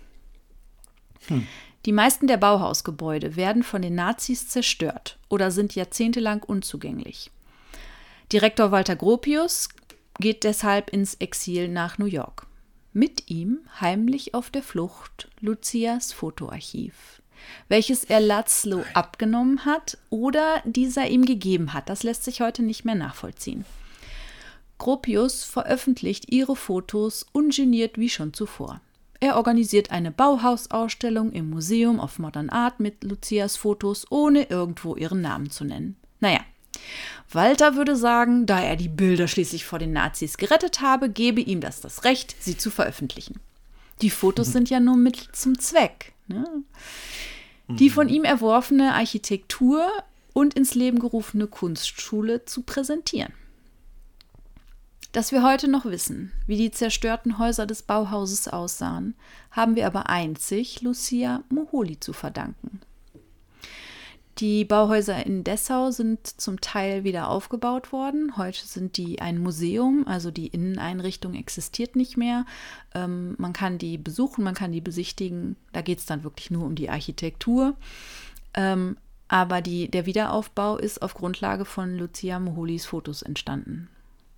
Die meisten der Bauhausgebäude werden von den Nazis zerstört oder sind jahrzehntelang unzugänglich. Direktor Walter Gropius geht deshalb ins Exil nach New York. Mit ihm heimlich auf der Flucht Lucias Fotoarchiv, welches er Laszlo abgenommen hat oder dieser ihm gegeben hat. Das lässt sich heute nicht mehr nachvollziehen. Gropius veröffentlicht ihre Fotos ungeniert wie schon zuvor. Er organisiert eine Bauhausausstellung im Museum of Modern Art mit Lucias Fotos, ohne irgendwo ihren Namen zu nennen. Naja, Walter würde sagen, da er die Bilder schließlich vor den Nazis gerettet habe, gebe ihm das Recht, sie zu veröffentlichen. Die Fotos sind ja nur Mittel zum Zweck. Ne? Die von ihm erworfene Architektur und ins Leben gerufene Kunstschule zu präsentieren. Dass wir heute noch wissen, wie die zerstörten Häuser des Bauhauses aussahen, haben wir aber einzig Lucia Moholy zu verdanken. Die Bauhäuser in Dessau sind zum Teil wieder aufgebaut worden. Heute sind die ein Museum, also die Inneneinrichtung existiert nicht mehr. Man kann die besuchen, man kann die besichtigen. Da geht es dann wirklich nur um die Architektur. Aber der Wiederaufbau ist auf Grundlage von Lucia Moholys Fotos entstanden.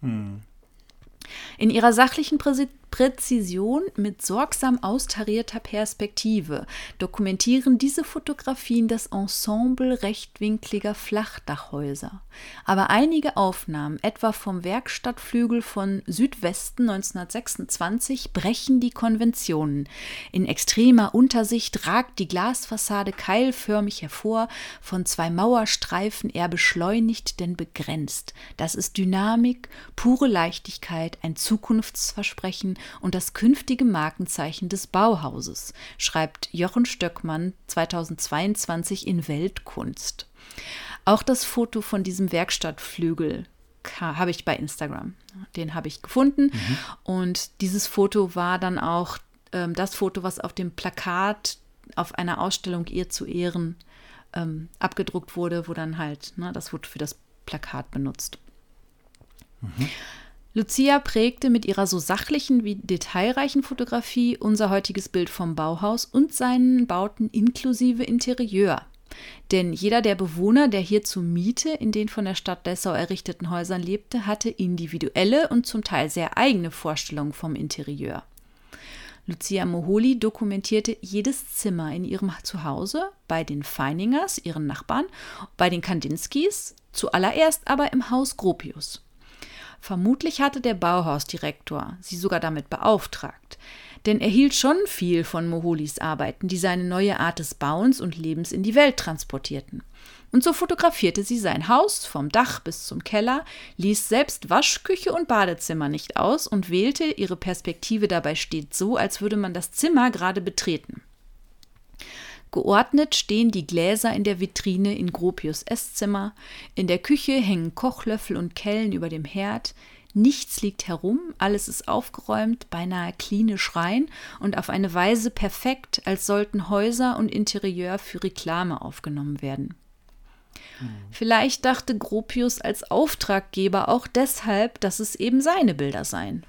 In ihrer sachlichen Präzision mit sorgsam austarierter Perspektive dokumentieren diese Fotografien das Ensemble rechtwinkliger Flachdachhäuser. Aber einige Aufnahmen, etwa vom Werkstattflügel von Südwesten 1926, brechen die Konventionen. In extremer Untersicht ragt die Glasfassade keilförmig hervor, von 2 Mauerstreifen eher beschleunigt denn begrenzt. Das ist Dynamik, pure Leichtigkeit, ein Zukunftsversprechen und das künftige Markenzeichen des Bauhauses, schreibt Jochen Stöckmann 2022 in Weltkunst. Auch das Foto von diesem Werkstattflügel habe ich bei Instagram. Den habe ich gefunden. Und dieses Foto war dann auch das Foto, was auf dem Plakat auf einer Ausstellung ihr zu Ehren abgedruckt wurde, wo dann halt das Foto für das Plakat benutzt. Lucia prägte mit ihrer so sachlichen wie detailreichen Fotografie unser heutiges Bild vom Bauhaus und seinen Bauten inklusive Interieur. Denn jeder der Bewohner, der hier zur Miete in den von der Stadt Dessau errichteten Häusern lebte, hatte individuelle und zum Teil sehr eigene Vorstellungen vom Interieur. Lucia Moholy dokumentierte jedes Zimmer in ihrem Zuhause, bei den Feiningers, ihren Nachbarn, bei den Kandinskis, zuallererst aber im Haus Gropius. Vermutlich hatte der Bauhausdirektor sie sogar damit beauftragt, denn er hielt schon viel von Moholys Arbeiten, die seine neue Art des Bauens und Lebens in die Welt transportierten. Und so fotografierte sie sein Haus vom Dach bis zum Keller, ließ selbst Waschküche und Badezimmer nicht aus und wählte ihre Perspektive dabei stets so, als würde man das Zimmer gerade betreten. Geordnet stehen die Gläser in der Vitrine in Gropius' Esszimmer, in der Küche hängen Kochlöffel und Kellen über dem Herd, Nichts liegt herum, alles ist aufgeräumt, beinahe klinisch rein und auf eine Weise perfekt, als sollten Häuser und Interieur für Reklame aufgenommen werden. Vielleicht dachte Gropius als Auftraggeber auch deshalb, dass es eben seine Bilder seien.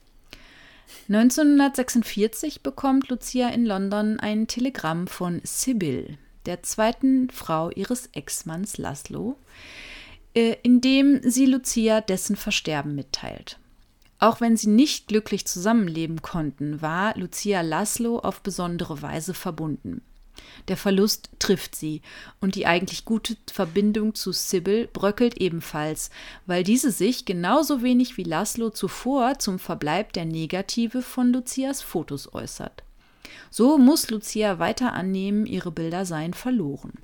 1946 bekommt Lucia in London ein Telegramm von Sibyl, der zweiten Frau ihres Ex-Manns Laszlo, in dem sie Lucia dessen Versterben mitteilt. Auch wenn sie nicht glücklich zusammenleben konnten, war Lucia Laszlo auf besondere Weise verbunden. Der Verlust trifft sie und die eigentlich gute Verbindung zu Sibyl bröckelt ebenfalls, weil diese sich genauso wenig wie Laszlo zuvor zum Verbleib der Negative von Lucias Fotos äußert. So muss Lucia weiter annehmen, ihre Bilder seien verloren.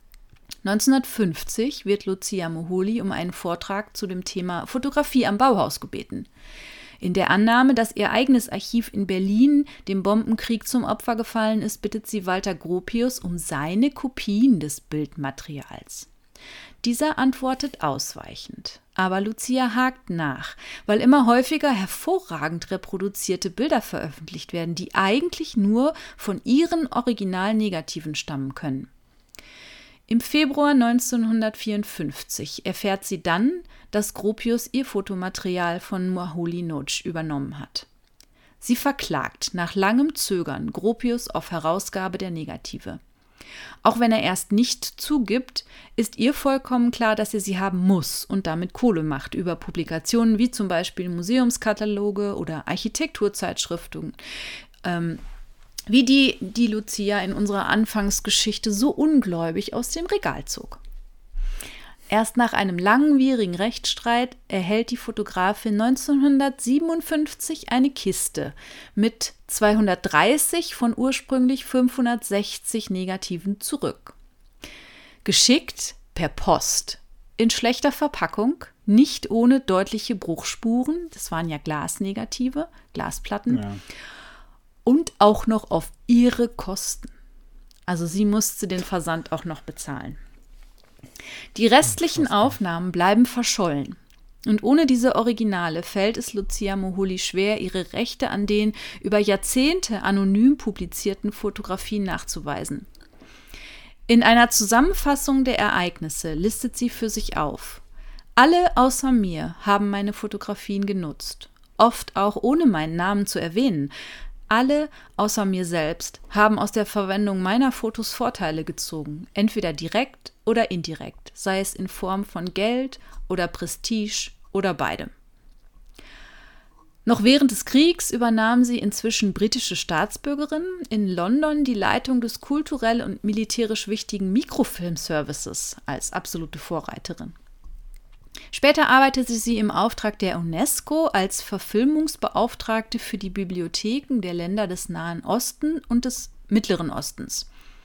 1950 wird Lucia Moholy um einen Vortrag zu dem Thema Fotografie am Bauhaus gebeten. In der Annahme, dass ihr eigenes Archiv in Berlin dem Bombenkrieg zum Opfer gefallen ist, bittet sie Walter Gropius um seine Kopien des Bildmaterials. Dieser antwortet ausweichend. Aber Lucia hakt nach, weil immer häufiger hervorragend reproduzierte Bilder veröffentlicht werden, die eigentlich nur von ihren Originalnegativen stammen können. Im Februar 1954 erfährt sie dann, dass Gropius ihr Fotomaterial von Moholy Nagy übernommen hat. Sie verklagt nach langem Zögern Gropius auf Herausgabe der Negative. Auch wenn er erst nicht zugibt, ist ihr vollkommen klar, dass er sie haben muss und damit Kohle macht über Publikationen wie zum Beispiel Museumskataloge oder Architekturzeitschriften, wie die Lucia in unserer Anfangsgeschichte so ungläubig aus dem Regal zog. Erst nach einem langwierigen Rechtsstreit erhält die Fotografin 1957 eine Kiste mit 230 von ursprünglich 560 Negativen zurück. Geschickt per Post, in schlechter Verpackung, nicht ohne deutliche Bruchspuren, das waren ja Glasnegative, Glasplatten, ja. Und auch noch auf ihre Kosten. Also sie musste den Versand auch noch bezahlen. Die restlichen Aufnahmen bleiben verschollen. Und ohne diese Originale fällt es Lucia Moholy schwer, ihre Rechte an den über Jahrzehnte anonym publizierten Fotografien nachzuweisen. In einer Zusammenfassung der Ereignisse listet sie für sich auf: Alle außer mir haben meine Fotografien genutzt, oft auch ohne meinen Namen zu erwähnen. Alle außer mir selbst haben aus der Verwendung meiner Fotos Vorteile gezogen, entweder direkt oder indirekt, sei es in Form von Geld oder Prestige oder beidem. Noch während des Kriegs übernahm sie inzwischen britische Staatsbürgerin in London die Leitung des kulturell und militärisch wichtigen Mikrofilm-Services als absolute Vorreiterin. Später arbeitete sie im Auftrag der UNESCO als Verfilmungsbeauftragte für die Bibliotheken der Länder des Nahen Osten und des Mittleren Ostens.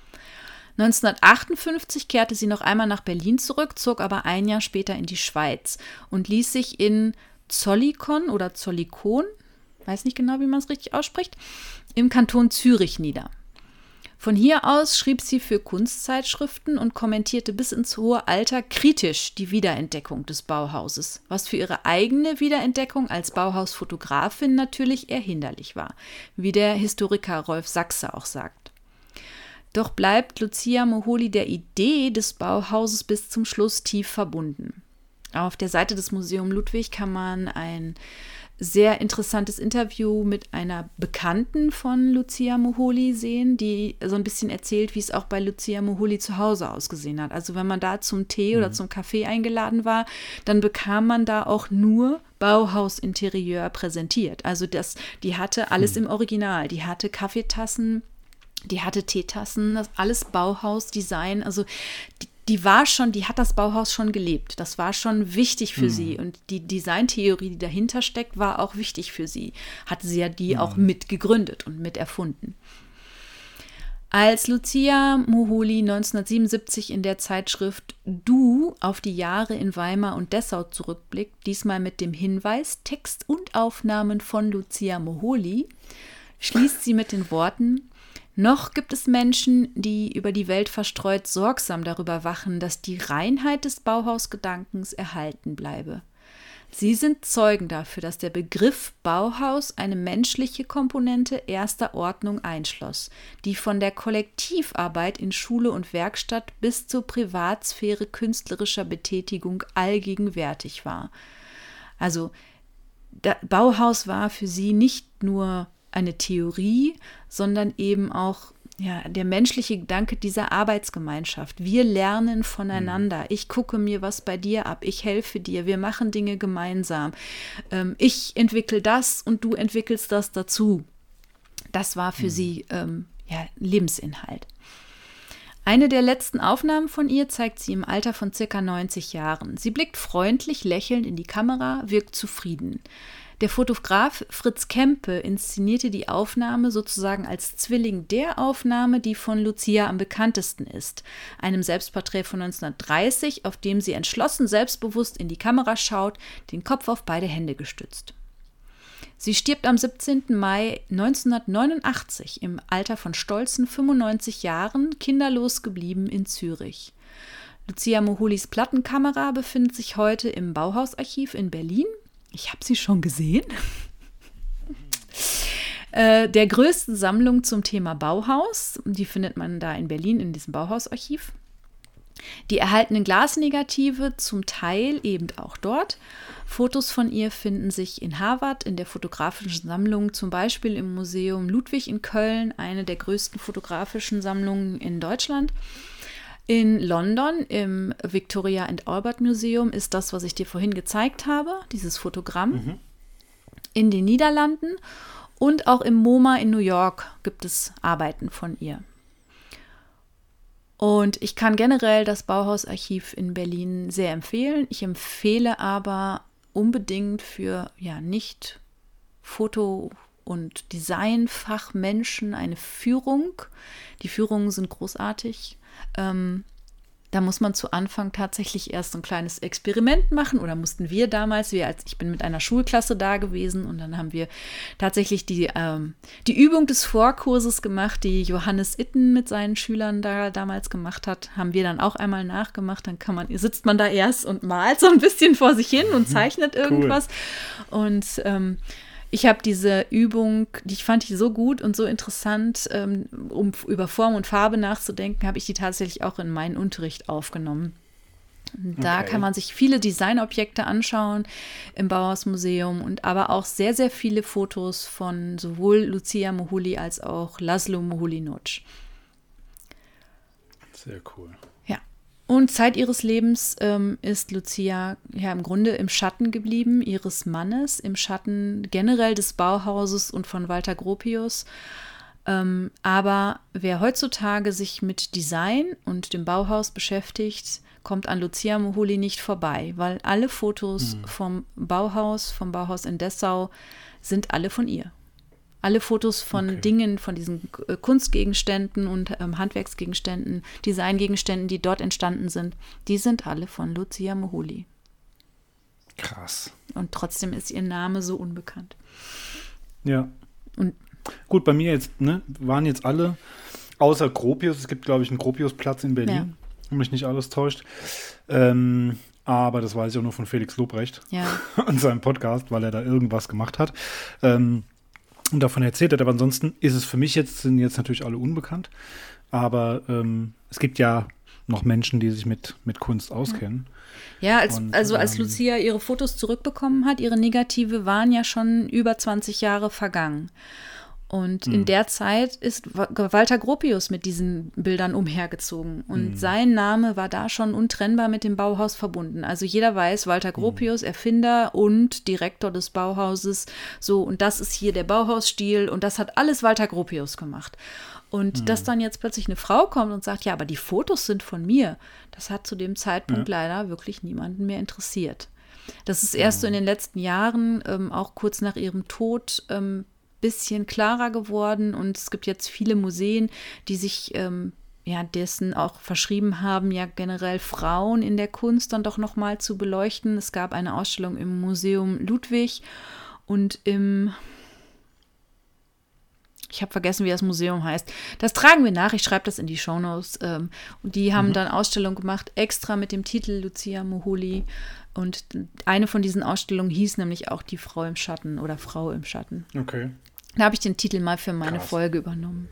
1958 kehrte sie noch einmal nach Berlin zurück, zog aber ein Jahr später in die Schweiz und ließ sich in Zollikon oder Zollikon, weiß nicht genau, wie man es richtig ausspricht, im Kanton Zürich nieder. Von hier aus schrieb sie für Kunstzeitschriften und kommentierte bis ins hohe Alter kritisch die Wiederentdeckung des Bauhauses, was für ihre eigene Wiederentdeckung als Bauhausfotografin natürlich eher hinderlich war, wie der Historiker Rolf Sachse auch sagt. Doch bleibt Lucia Moholy der Idee des Bauhauses bis zum Schluss tief verbunden. Auf der Seite des Museum Ludwig kann man ein sehr interessantes Interview mit einer Bekannten von Lucia Moholy sehen, die so ein bisschen erzählt, wie es auch bei Lucia Moholy zu Hause ausgesehen hat. Also wenn man da zum Tee oder zum Kaffee eingeladen war, dann bekam man da auch nur Bauhausinterieur präsentiert. Also die hatte alles im Original. Die hatte Kaffeetassen, die hatte Teetassen, das alles Bauhausdesign. Also die hat das Bauhaus schon gelebt. Das war schon wichtig für sie. Und die Designtheorie, die dahinter steckt, war auch wichtig für sie. Hatte sie ja die auch mit gegründet und mit erfunden. Als Lucia Moholy 1977 in der Zeitschrift Du auf die Jahre in Weimar und Dessau zurückblickt, diesmal mit dem Hinweis Text und Aufnahmen von Lucia Moholy, schließt sie mit den Worten: Noch gibt es Menschen, die über die Welt verstreut sorgsam darüber wachen, dass die Reinheit des Bauhausgedankens erhalten bleibe. Sie sind Zeugen dafür, dass der Begriff Bauhaus eine menschliche Komponente erster Ordnung einschloss, die von der Kollektivarbeit in Schule und Werkstatt bis zur Privatsphäre künstlerischer Betätigung allgegenwärtig war. Also Bauhaus war für sie nicht nur eine Theorie, sondern eben auch der menschliche Gedanke dieser Arbeitsgemeinschaft. Wir lernen voneinander. Ich gucke mir was bei dir ab. Ich helfe dir. Wir machen Dinge gemeinsam. Ich entwickle das und du entwickelst das dazu. Das war für sie Lebensinhalt. Eine der letzten Aufnahmen von ihr zeigt sie im Alter von ca. 90 Jahren. Sie blickt freundlich lächelnd in die Kamera, wirkt zufrieden. Der Fotograf Fritz Kempe inszenierte die Aufnahme sozusagen als Zwilling der Aufnahme, die von Lucia am bekanntesten ist, einem Selbstporträt von 1930, auf dem sie entschlossen selbstbewusst in die Kamera schaut, den Kopf auf beide Hände gestützt. Sie stirbt am 17. Mai 1989 im Alter von stolzen 95 Jahren, kinderlos geblieben in Zürich. Lucia Moholy-s Plattenkamera befindet sich heute im Bauhausarchiv in Berlin. Ich habe sie schon gesehen. Der größten Sammlung zum Thema Bauhaus. Die findet man da in Berlin in diesem Bauhausarchiv. Die erhaltenen Glasnegative zum Teil eben auch dort. Fotos von ihr finden sich in Harvard in der fotografischen Sammlung, zum Beispiel im Museum Ludwig in Köln, eine der größten fotografischen Sammlungen in Deutschland. In London im Victoria and Albert Museum ist das, was ich dir vorhin gezeigt habe, dieses Fotogramm. In den Niederlanden und auch im MoMA in New York gibt es Arbeiten von ihr. Und ich kann generell das Bauhausarchiv in Berlin sehr empfehlen. Ich empfehle aber unbedingt für nicht Foto- und Designfachmenschen eine Führung. Die Führungen sind großartig. Da muss man zu Anfang tatsächlich erst so ein kleines Experiment machen oder mussten wir damals, ich bin mit einer Schulklasse da gewesen und dann haben wir tatsächlich die Übung des Vorkurses gemacht, die Johannes Itten mit seinen Schülern da damals gemacht hat, haben wir dann auch einmal nachgemacht. Dann sitzt man da erst und malt so ein bisschen vor sich hin und zeichnet irgendwas. Cool. Und ich habe diese Übung, ich fand die so gut und so interessant, um über Form und Farbe nachzudenken, habe ich die tatsächlich auch in meinen Unterricht aufgenommen. Da kann man sich viele Designobjekte anschauen im Bauhausmuseum und aber auch sehr, sehr viele Fotos von sowohl Lucia Moholy als auch Laszlo Moholy-Nagy. Sehr cool. Ja. Und Zeit ihres Lebens ist Lucia im Grunde im Schatten geblieben, ihres Mannes, im Schatten generell des Bauhauses und von Walter Gropius. Aber wer heutzutage sich mit Design und dem Bauhaus beschäftigt, kommt an Lucia Moholy nicht vorbei, weil alle Fotos vom Bauhaus in Dessau sind alle von ihr. Alle Fotos von Dingen, von diesen Kunstgegenständen und Handwerksgegenständen, Designgegenständen, die dort entstanden sind, die sind alle von Lucia Moholy. Krass. Und trotzdem ist ihr Name so unbekannt. Ja. Und gut, bei mir jetzt, waren jetzt alle, außer Gropius, es gibt, glaube ich, einen Gropiusplatz in Berlin, wenn mich nicht alles täuscht. Aber das weiß ich auch nur von Felix Lobrecht und seinem Podcast, weil er da irgendwas gemacht hat. Und davon erzählt hat, aber ansonsten sind jetzt natürlich alle unbekannt, aber es gibt ja noch Menschen, die sich mit Kunst auskennen. Ja, als Lucia ihre Fotos zurückbekommen hat, ihre Negative waren ja schon über 20 Jahre vergangen. Und in der Zeit ist Walter Gropius mit diesen Bildern umhergezogen. Und sein Name war da schon untrennbar mit dem Bauhaus verbunden. Also jeder weiß, Walter Gropius, Erfinder und Direktor des Bauhauses. So, und das ist hier der Bauhausstil. Und das hat alles Walter Gropius gemacht. Und dass dann jetzt plötzlich eine Frau kommt und sagt, ja, aber die Fotos sind von mir, das hat zu dem Zeitpunkt leider wirklich niemanden mehr interessiert. Das ist erst so in den letzten Jahren, auch kurz nach ihrem Tod, bisschen klarer geworden und es gibt jetzt viele Museen, die sich dessen auch verschrieben haben, ja generell Frauen in der Kunst dann doch nochmal zu beleuchten. Es gab eine Ausstellung im Museum Ludwig und im Ich habe vergessen, wie das Museum heißt. Das tragen wir nach. Ich schreibe das in die Shownotes. Und die haben dann Ausstellung gemacht, extra mit dem Titel Lucia Moholy. Und eine von diesen Ausstellungen hieß nämlich auch Die Frau im Schatten oder Frau im Schatten. Okay. Da habe ich den Titel mal für meine Krass. Folge übernommen.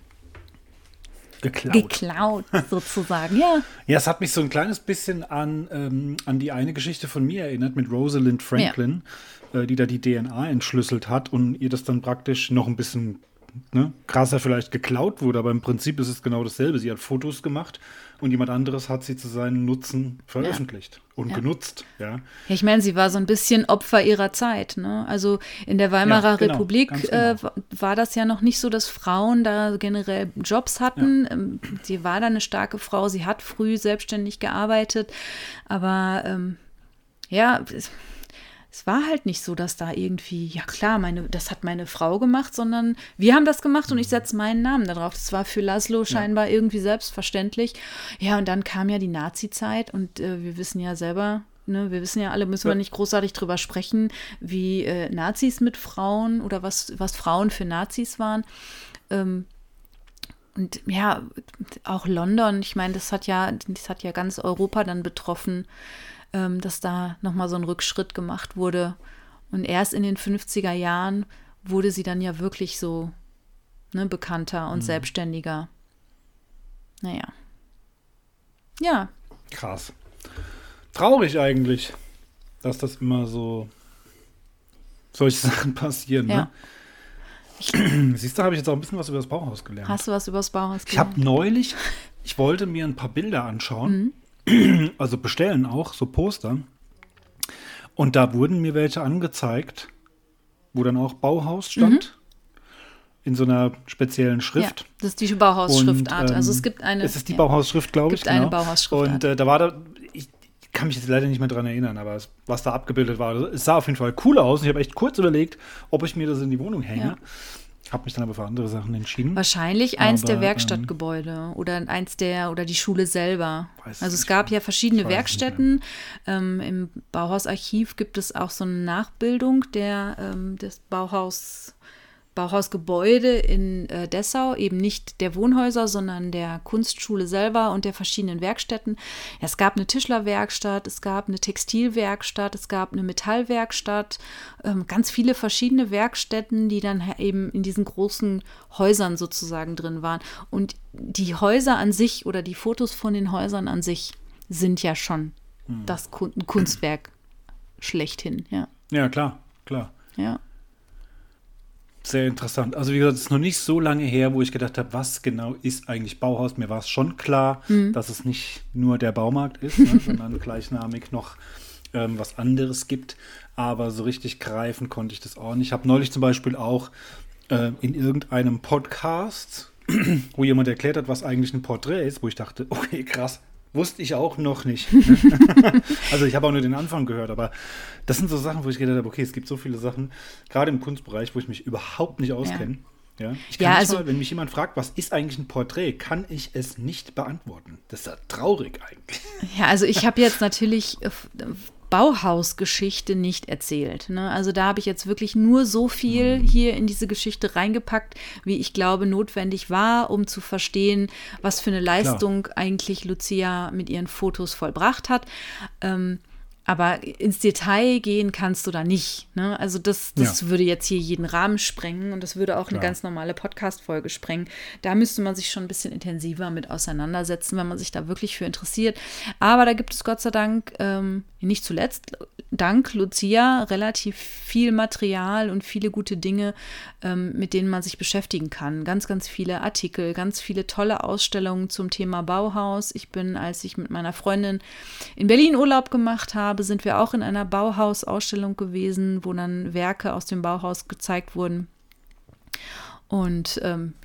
Geklaut. Sozusagen, ja. Ja, es hat mich so ein kleines bisschen an die eine Geschichte von mir erinnert mit Rosalind Franklin, die da die DNA entschlüsselt hat und ihr das dann praktisch noch ein bisschen krasser vielleicht geklaut wurde, aber im Prinzip ist es genau dasselbe. Sie hat Fotos gemacht und jemand anderes hat sie zu seinem Nutzen veröffentlicht und genutzt. Ja. Ja, ich meine, sie war so ein bisschen Opfer ihrer Zeit. Ne? Also in der Weimarer genau, Republik ganz genau. war das ja noch nicht so, dass Frauen da generell Jobs hatten. Sie war da eine starke Frau, sie hat früh selbstständig gearbeitet, aber es war halt nicht so, dass da irgendwie, ja klar, das hat meine Frau gemacht, sondern wir haben das gemacht und ich setze meinen Namen da drauf. Das war für Laszlo scheinbar irgendwie selbstverständlich. Ja, und dann kam ja die Nazi-Zeit und wir wissen ja selber, ne, wir wissen ja alle, müssen wir nicht großartig drüber sprechen, wie Nazis mit Frauen oder was Frauen für Nazis waren. Und ja, auch London, ich meine, das hat ja ganz Europa dann betroffen, dass da nochmal so ein Rückschritt gemacht wurde. Und erst in den 50er Jahren wurde sie dann ja wirklich so bekannter und selbstständiger. Naja. Ja. Krass. Traurig eigentlich, dass das immer so solche Sachen passieren. Ja. Ne? Siehst du, habe ich jetzt auch ein bisschen was über das Bauhaus gelernt. Hast du was über das Bauhaus Ich habe neulich, ich wollte mir ein paar Bilder anschauen, also bestellen auch, so Poster. Und da wurden mir welche angezeigt, wo dann auch Bauhaus stand. In so einer speziellen Schrift. Ja, das ist die Bauhausschriftart. Und, also es gibt eine. Es ist die Bauhausschrift, glaube ich. Es gibt eine Bauhausschriftart. Und ich kann mich jetzt leider nicht mehr dran erinnern, aber was da abgebildet war, es sah auf jeden Fall cool aus. Und ich habe echt kurz überlegt, ob ich mir das in die Wohnung hänge. Ja. Habe mich dann aber für andere Sachen entschieden. Wahrscheinlich eins der Werkstattgebäude oder oder die Schule selber. Also es gab ja verschiedene Werkstätten. Im Bauhausarchiv gibt es auch so eine Nachbildung des Bauhausgebäude in Dessau, eben nicht der Wohnhäuser, sondern der Kunstschule selber und der verschiedenen Werkstätten. Ja, es gab eine Tischlerwerkstatt, es gab eine Textilwerkstatt, es gab eine Metallwerkstatt, ganz viele verschiedene Werkstätten, die dann eben in diesen großen Häusern sozusagen drin waren. Und die Häuser an sich oder die Fotos von den Häusern an sich sind ja schon das Kunstwerk schlechthin. Ja, ja, klar. Ja. Sehr interessant. Also wie gesagt, es ist noch nicht so lange her, wo ich gedacht habe, was genau ist eigentlich Bauhaus. Mir war es schon klar, dass es nicht nur der Baumarkt ist, sondern gleichnamig noch was anderes gibt. Aber so richtig greifen konnte ich das auch nicht. Ich habe neulich zum Beispiel auch in irgendeinem Podcast, wo jemand erklärt hat, was eigentlich ein Porträt ist, wo ich dachte, okay, krass, wusste ich auch noch nicht. Also ich habe auch nur den Anfang gehört, aber das sind so Sachen, wo ich gedacht habe, okay, es gibt so viele Sachen, gerade im Kunstbereich, wo ich mich überhaupt nicht auskenne. Ja. Ich kann nicht mal, wenn mich jemand fragt, was ist eigentlich ein Porträt, kann ich es nicht beantworten. Das ist ja traurig eigentlich. Ja, also ich habe jetzt natürlich Bauhausgeschichte nicht erzählt. Ne? Also da habe ich jetzt wirklich nur so viel hier in diese Geschichte reingepackt, wie ich glaube notwendig war, um zu verstehen, was für eine Leistung eigentlich Lucia mit ihren Fotos vollbracht hat. Aber ins Detail gehen kannst du da nicht. Ne? Also das würde jetzt hier jeden Rahmen sprengen und das würde auch eine ganz normale Podcast-Folge sprengen. Da müsste man sich schon ein bisschen intensiver mit auseinandersetzen, wenn man sich da wirklich für interessiert. Aber da gibt es Gott sei Dank, nicht zuletzt, dank Lucia, relativ viel Material und viele gute Dinge, mit denen man sich beschäftigen kann. Ganz, ganz viele Artikel, ganz viele tolle Ausstellungen zum Thema Bauhaus. Als ich mit meiner Freundin in Berlin Urlaub gemacht habe, sind wir auch in einer Bauhaus-Ausstellung gewesen, wo dann Werke aus dem Bauhaus gezeigt wurden. Und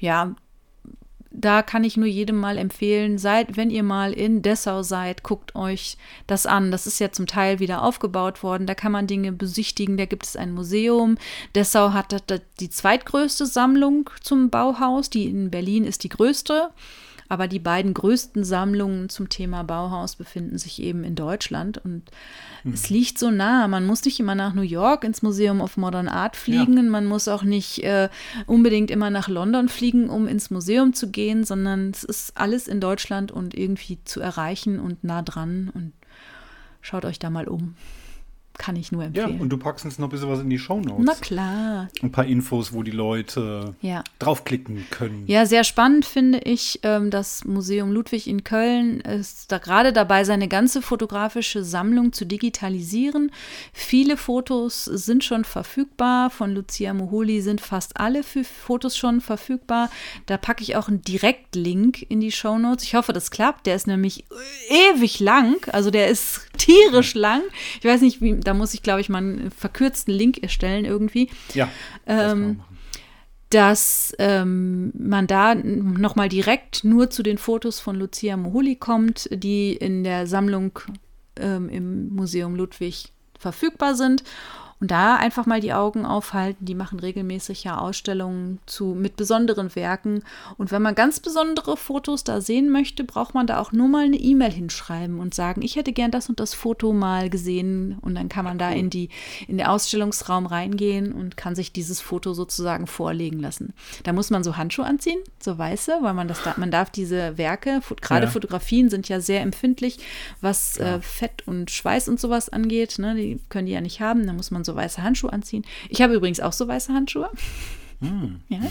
da kann ich nur jedem mal empfehlen, wenn ihr mal in Dessau seid, guckt euch das an. Das ist ja zum Teil wieder aufgebaut worden. Da kann man Dinge besichtigen. Da gibt es ein Museum. Dessau hat die zweitgrößte Sammlung zum Bauhaus. Die in Berlin ist die größte. Aber die beiden größten Sammlungen zum Thema Bauhaus befinden sich eben in Deutschland. Und es liegt so nah. Man muss nicht immer nach New York ins Museum of Modern Art fliegen. Ja. Man muss auch nicht unbedingt immer nach London fliegen, um ins Museum zu gehen, sondern es ist alles in Deutschland und irgendwie zu erreichen und nah dran. Und schaut euch da mal um. Kann ich nur Ja, empfehlen. und du packst uns noch ein bisschen was in die Shownotes. Na klar. Ein paar Infos, wo die Leute Ja. draufklicken können. Ja, sehr spannend finde ich, das Museum Ludwig in Köln ist da gerade dabei, seine ganze fotografische Sammlung zu digitalisieren. Viele Fotos sind schon verfügbar. Von Lucia Moholi sind fast alle Fotos schon verfügbar. Da packe ich auch einen Direktlink in die Shownotes. Ich hoffe, das klappt. Der ist nämlich ewig lang. Also der ist tierisch lang. Ich weiß nicht, da muss ich, glaube ich, mal einen verkürzten Link erstellen irgendwie. Ja, das kann man machen. Dass man da nochmal direkt nur zu den Fotos von Lucia Moholi kommt, die in der Sammlung im Museum Ludwig verfügbar sind. Und da einfach mal die Augen aufhalten. Die machen regelmäßig ja Ausstellungen mit besonderen Werken. Und wenn man ganz besondere Fotos da sehen möchte, braucht man da auch nur mal eine E-Mail hinschreiben und sagen, ich hätte gern das und das Foto mal gesehen. Und dann kann man da in den Ausstellungsraum reingehen und kann sich dieses Foto sozusagen vorlegen lassen. Da muss man so Handschuhe anziehen, so weiße, weil man darf diese Werke, gerade Fotografien sind ja sehr empfindlich, was Fett und Schweiß und sowas angeht. Ne? Die können die ja nicht haben, da muss man so weiße Handschuhe anziehen. Ich habe übrigens auch so weiße Handschuhe. Ja.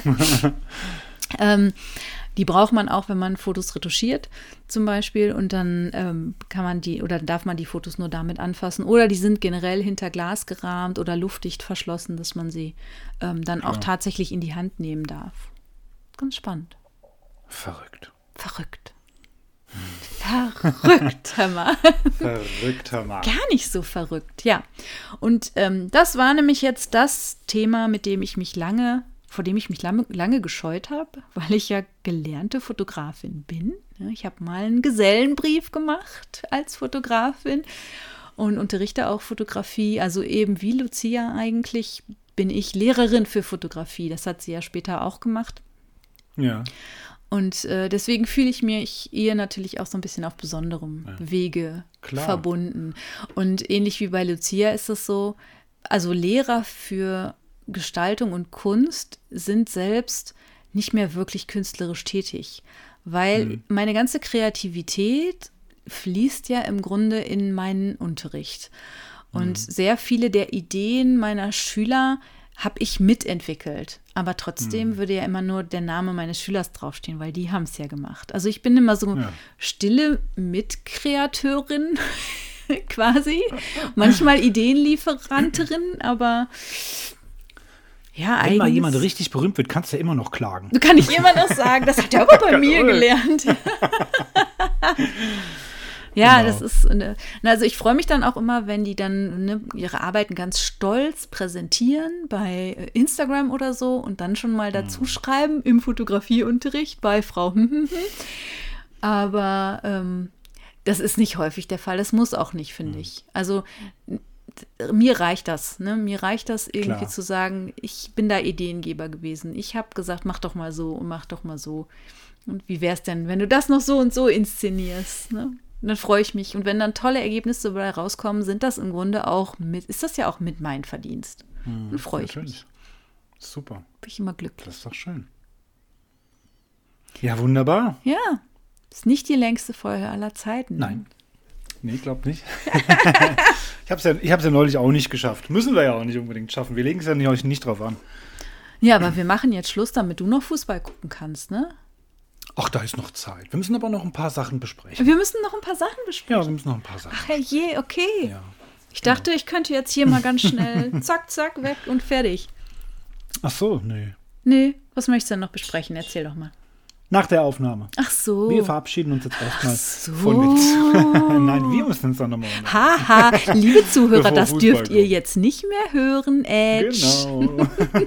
Die braucht man auch, wenn man Fotos retuschiert, zum Beispiel. Und dann darf man die Fotos nur damit anfassen. Oder die sind generell hinter Glas gerahmt oder luftdicht verschlossen, dass man sie dann auch tatsächlich in die Hand nehmen darf. Ganz spannend. Verrückt. Verrückt, hör mal. Verrückt, hör mal. Gar nicht so verrückt, ja. Und das war nämlich jetzt das Thema, vor dem ich mich lange gescheut habe, weil ich ja gelernte Fotografin bin. Ja, ich habe mal einen Gesellenbrief gemacht als Fotografin und unterrichte auch Fotografie. Also eben wie Lucia eigentlich bin ich Lehrerin für Fotografie. Das hat sie ja später auch gemacht. Ja. Und deswegen fühle ich mich ihr natürlich auch so ein bisschen auf besonderem Wege verbunden. Und ähnlich wie bei Lucia ist es so, also Lehrer für Gestaltung und Kunst sind selbst nicht mehr wirklich künstlerisch tätig, weil meine ganze Kreativität fließt ja im Grunde in meinen Unterricht. Und sehr viele der Ideen meiner Schüler habe ich mitentwickelt. Aber trotzdem würde ja immer nur der Name meines Schülers draufstehen, weil die haben es ja gemacht. Also ich bin immer so stille Mitkreateurin quasi. Manchmal Ideenlieferanterin, aber ja, eigentlich. Wenn mal jemand richtig berühmt wird, kannst du ja immer noch klagen. Du kann ich immer noch sagen, das hat er aber bei mir gelernt. Ja, Genau. das ist, also ich freue mich dann auch immer, wenn die dann ihre Arbeiten ganz stolz präsentieren bei Instagram oder so und dann schon mal dazu schreiben im Fotografieunterricht bei Frau. Aber das ist nicht häufig der Fall. Das muss auch nicht, finde ich. Also mir reicht das. Ne? Mir reicht das irgendwie zu sagen, ich bin da Ideengeber gewesen. Ich habe gesagt, mach doch mal so und mach doch mal so. Und wie wäre es denn, wenn du das noch so und so inszenierst? Ne? Und dann freue ich mich. Und wenn dann tolle Ergebnisse dabei rauskommen, ist das ja auch mit mein Verdienst. Dann freue ich mich. Super. Bin ich immer glücklich. Das ist doch schön. Ja, wunderbar. Ja, ist nicht die längste Folge aller Zeiten. Nein. Nee, ich glaube nicht. Ich habe es ja neulich auch nicht geschafft. Müssen wir ja auch nicht unbedingt schaffen. Wir legen es ja nicht drauf an. Ja, aber wir machen jetzt Schluss, damit du noch Fußball gucken kannst, ne? Ach, da ist noch Zeit. Wir müssen aber noch ein paar Sachen besprechen. Wir müssen noch ein paar Sachen besprechen. Ja, wir müssen noch ein paar Sachen. Ach je, okay. Ja. Ich dachte, ich könnte jetzt hier mal ganz schnell zack, zack, weg und fertig. Ach so, nee. Nee, was möchtest du denn noch besprechen? Erzähl doch mal. Nach der Aufnahme. Ach so. Wir verabschieden uns jetzt erstmal so. von jetzt. Nein, wir müssen uns dann nochmal. Haha, liebe Zuhörer, Bevor das Fußball dürft ihr kommt. jetzt nicht mehr hören, Edge. Genau.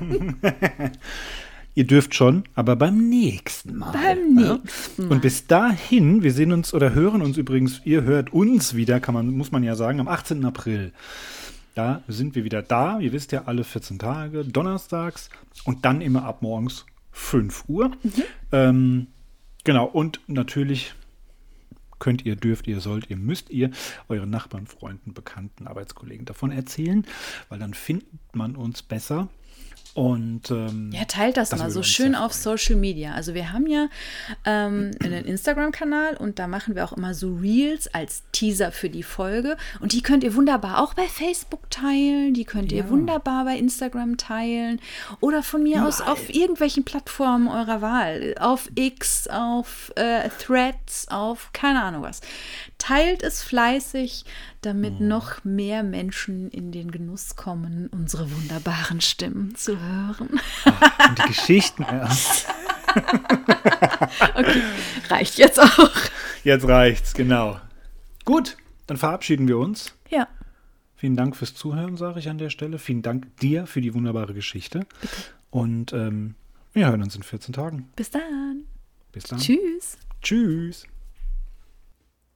Ihr dürft schon, aber beim nächsten Mal. Beim nächsten Mal. Und bis dahin, wir sehen uns oder hören uns übrigens, ihr hört uns wieder, muss man ja sagen, am 18. April. Da sind wir wieder da. Ihr wisst ja, alle 14 Tage, donnerstags und dann immer ab morgens 5 Uhr. Genau, und natürlich könnt ihr, dürft ihr, sollt ihr, müsst ihr euren Nachbarn, Freunden, Bekannten, Arbeitskollegen davon erzählen, weil dann findet man uns besser. Und ja, teilt das mal würde so uns schön sehr auf freuen. Social Media. Also wir haben ja einen Instagram-Kanal und da machen wir auch immer so Reels als Teaser für die Folge. Und die könnt ihr wunderbar auch bei Facebook teilen, die könnt ihr Ja. wunderbar bei Instagram teilen oder von mir aus auf irgendwelchen Plattformen eurer Wahl. Auf X, auf Threads, auf keine Ahnung was. Teilt es fleißig, damit noch mehr Menschen in den Genuss kommen, unsere wunderbaren Stimmen zu hören. Und die Geschichten erst. Okay, reicht jetzt auch. Jetzt reicht's, genau. Gut, dann verabschieden wir uns. Ja, Vielen Dank fürs Zuhören, sage ich an der Stelle. Vielen Dank dir für die wunderbare Geschichte. Bitte. Und wir hören uns in 14 Tagen. bis dann. Bis dann. Tschüss. Tschüss.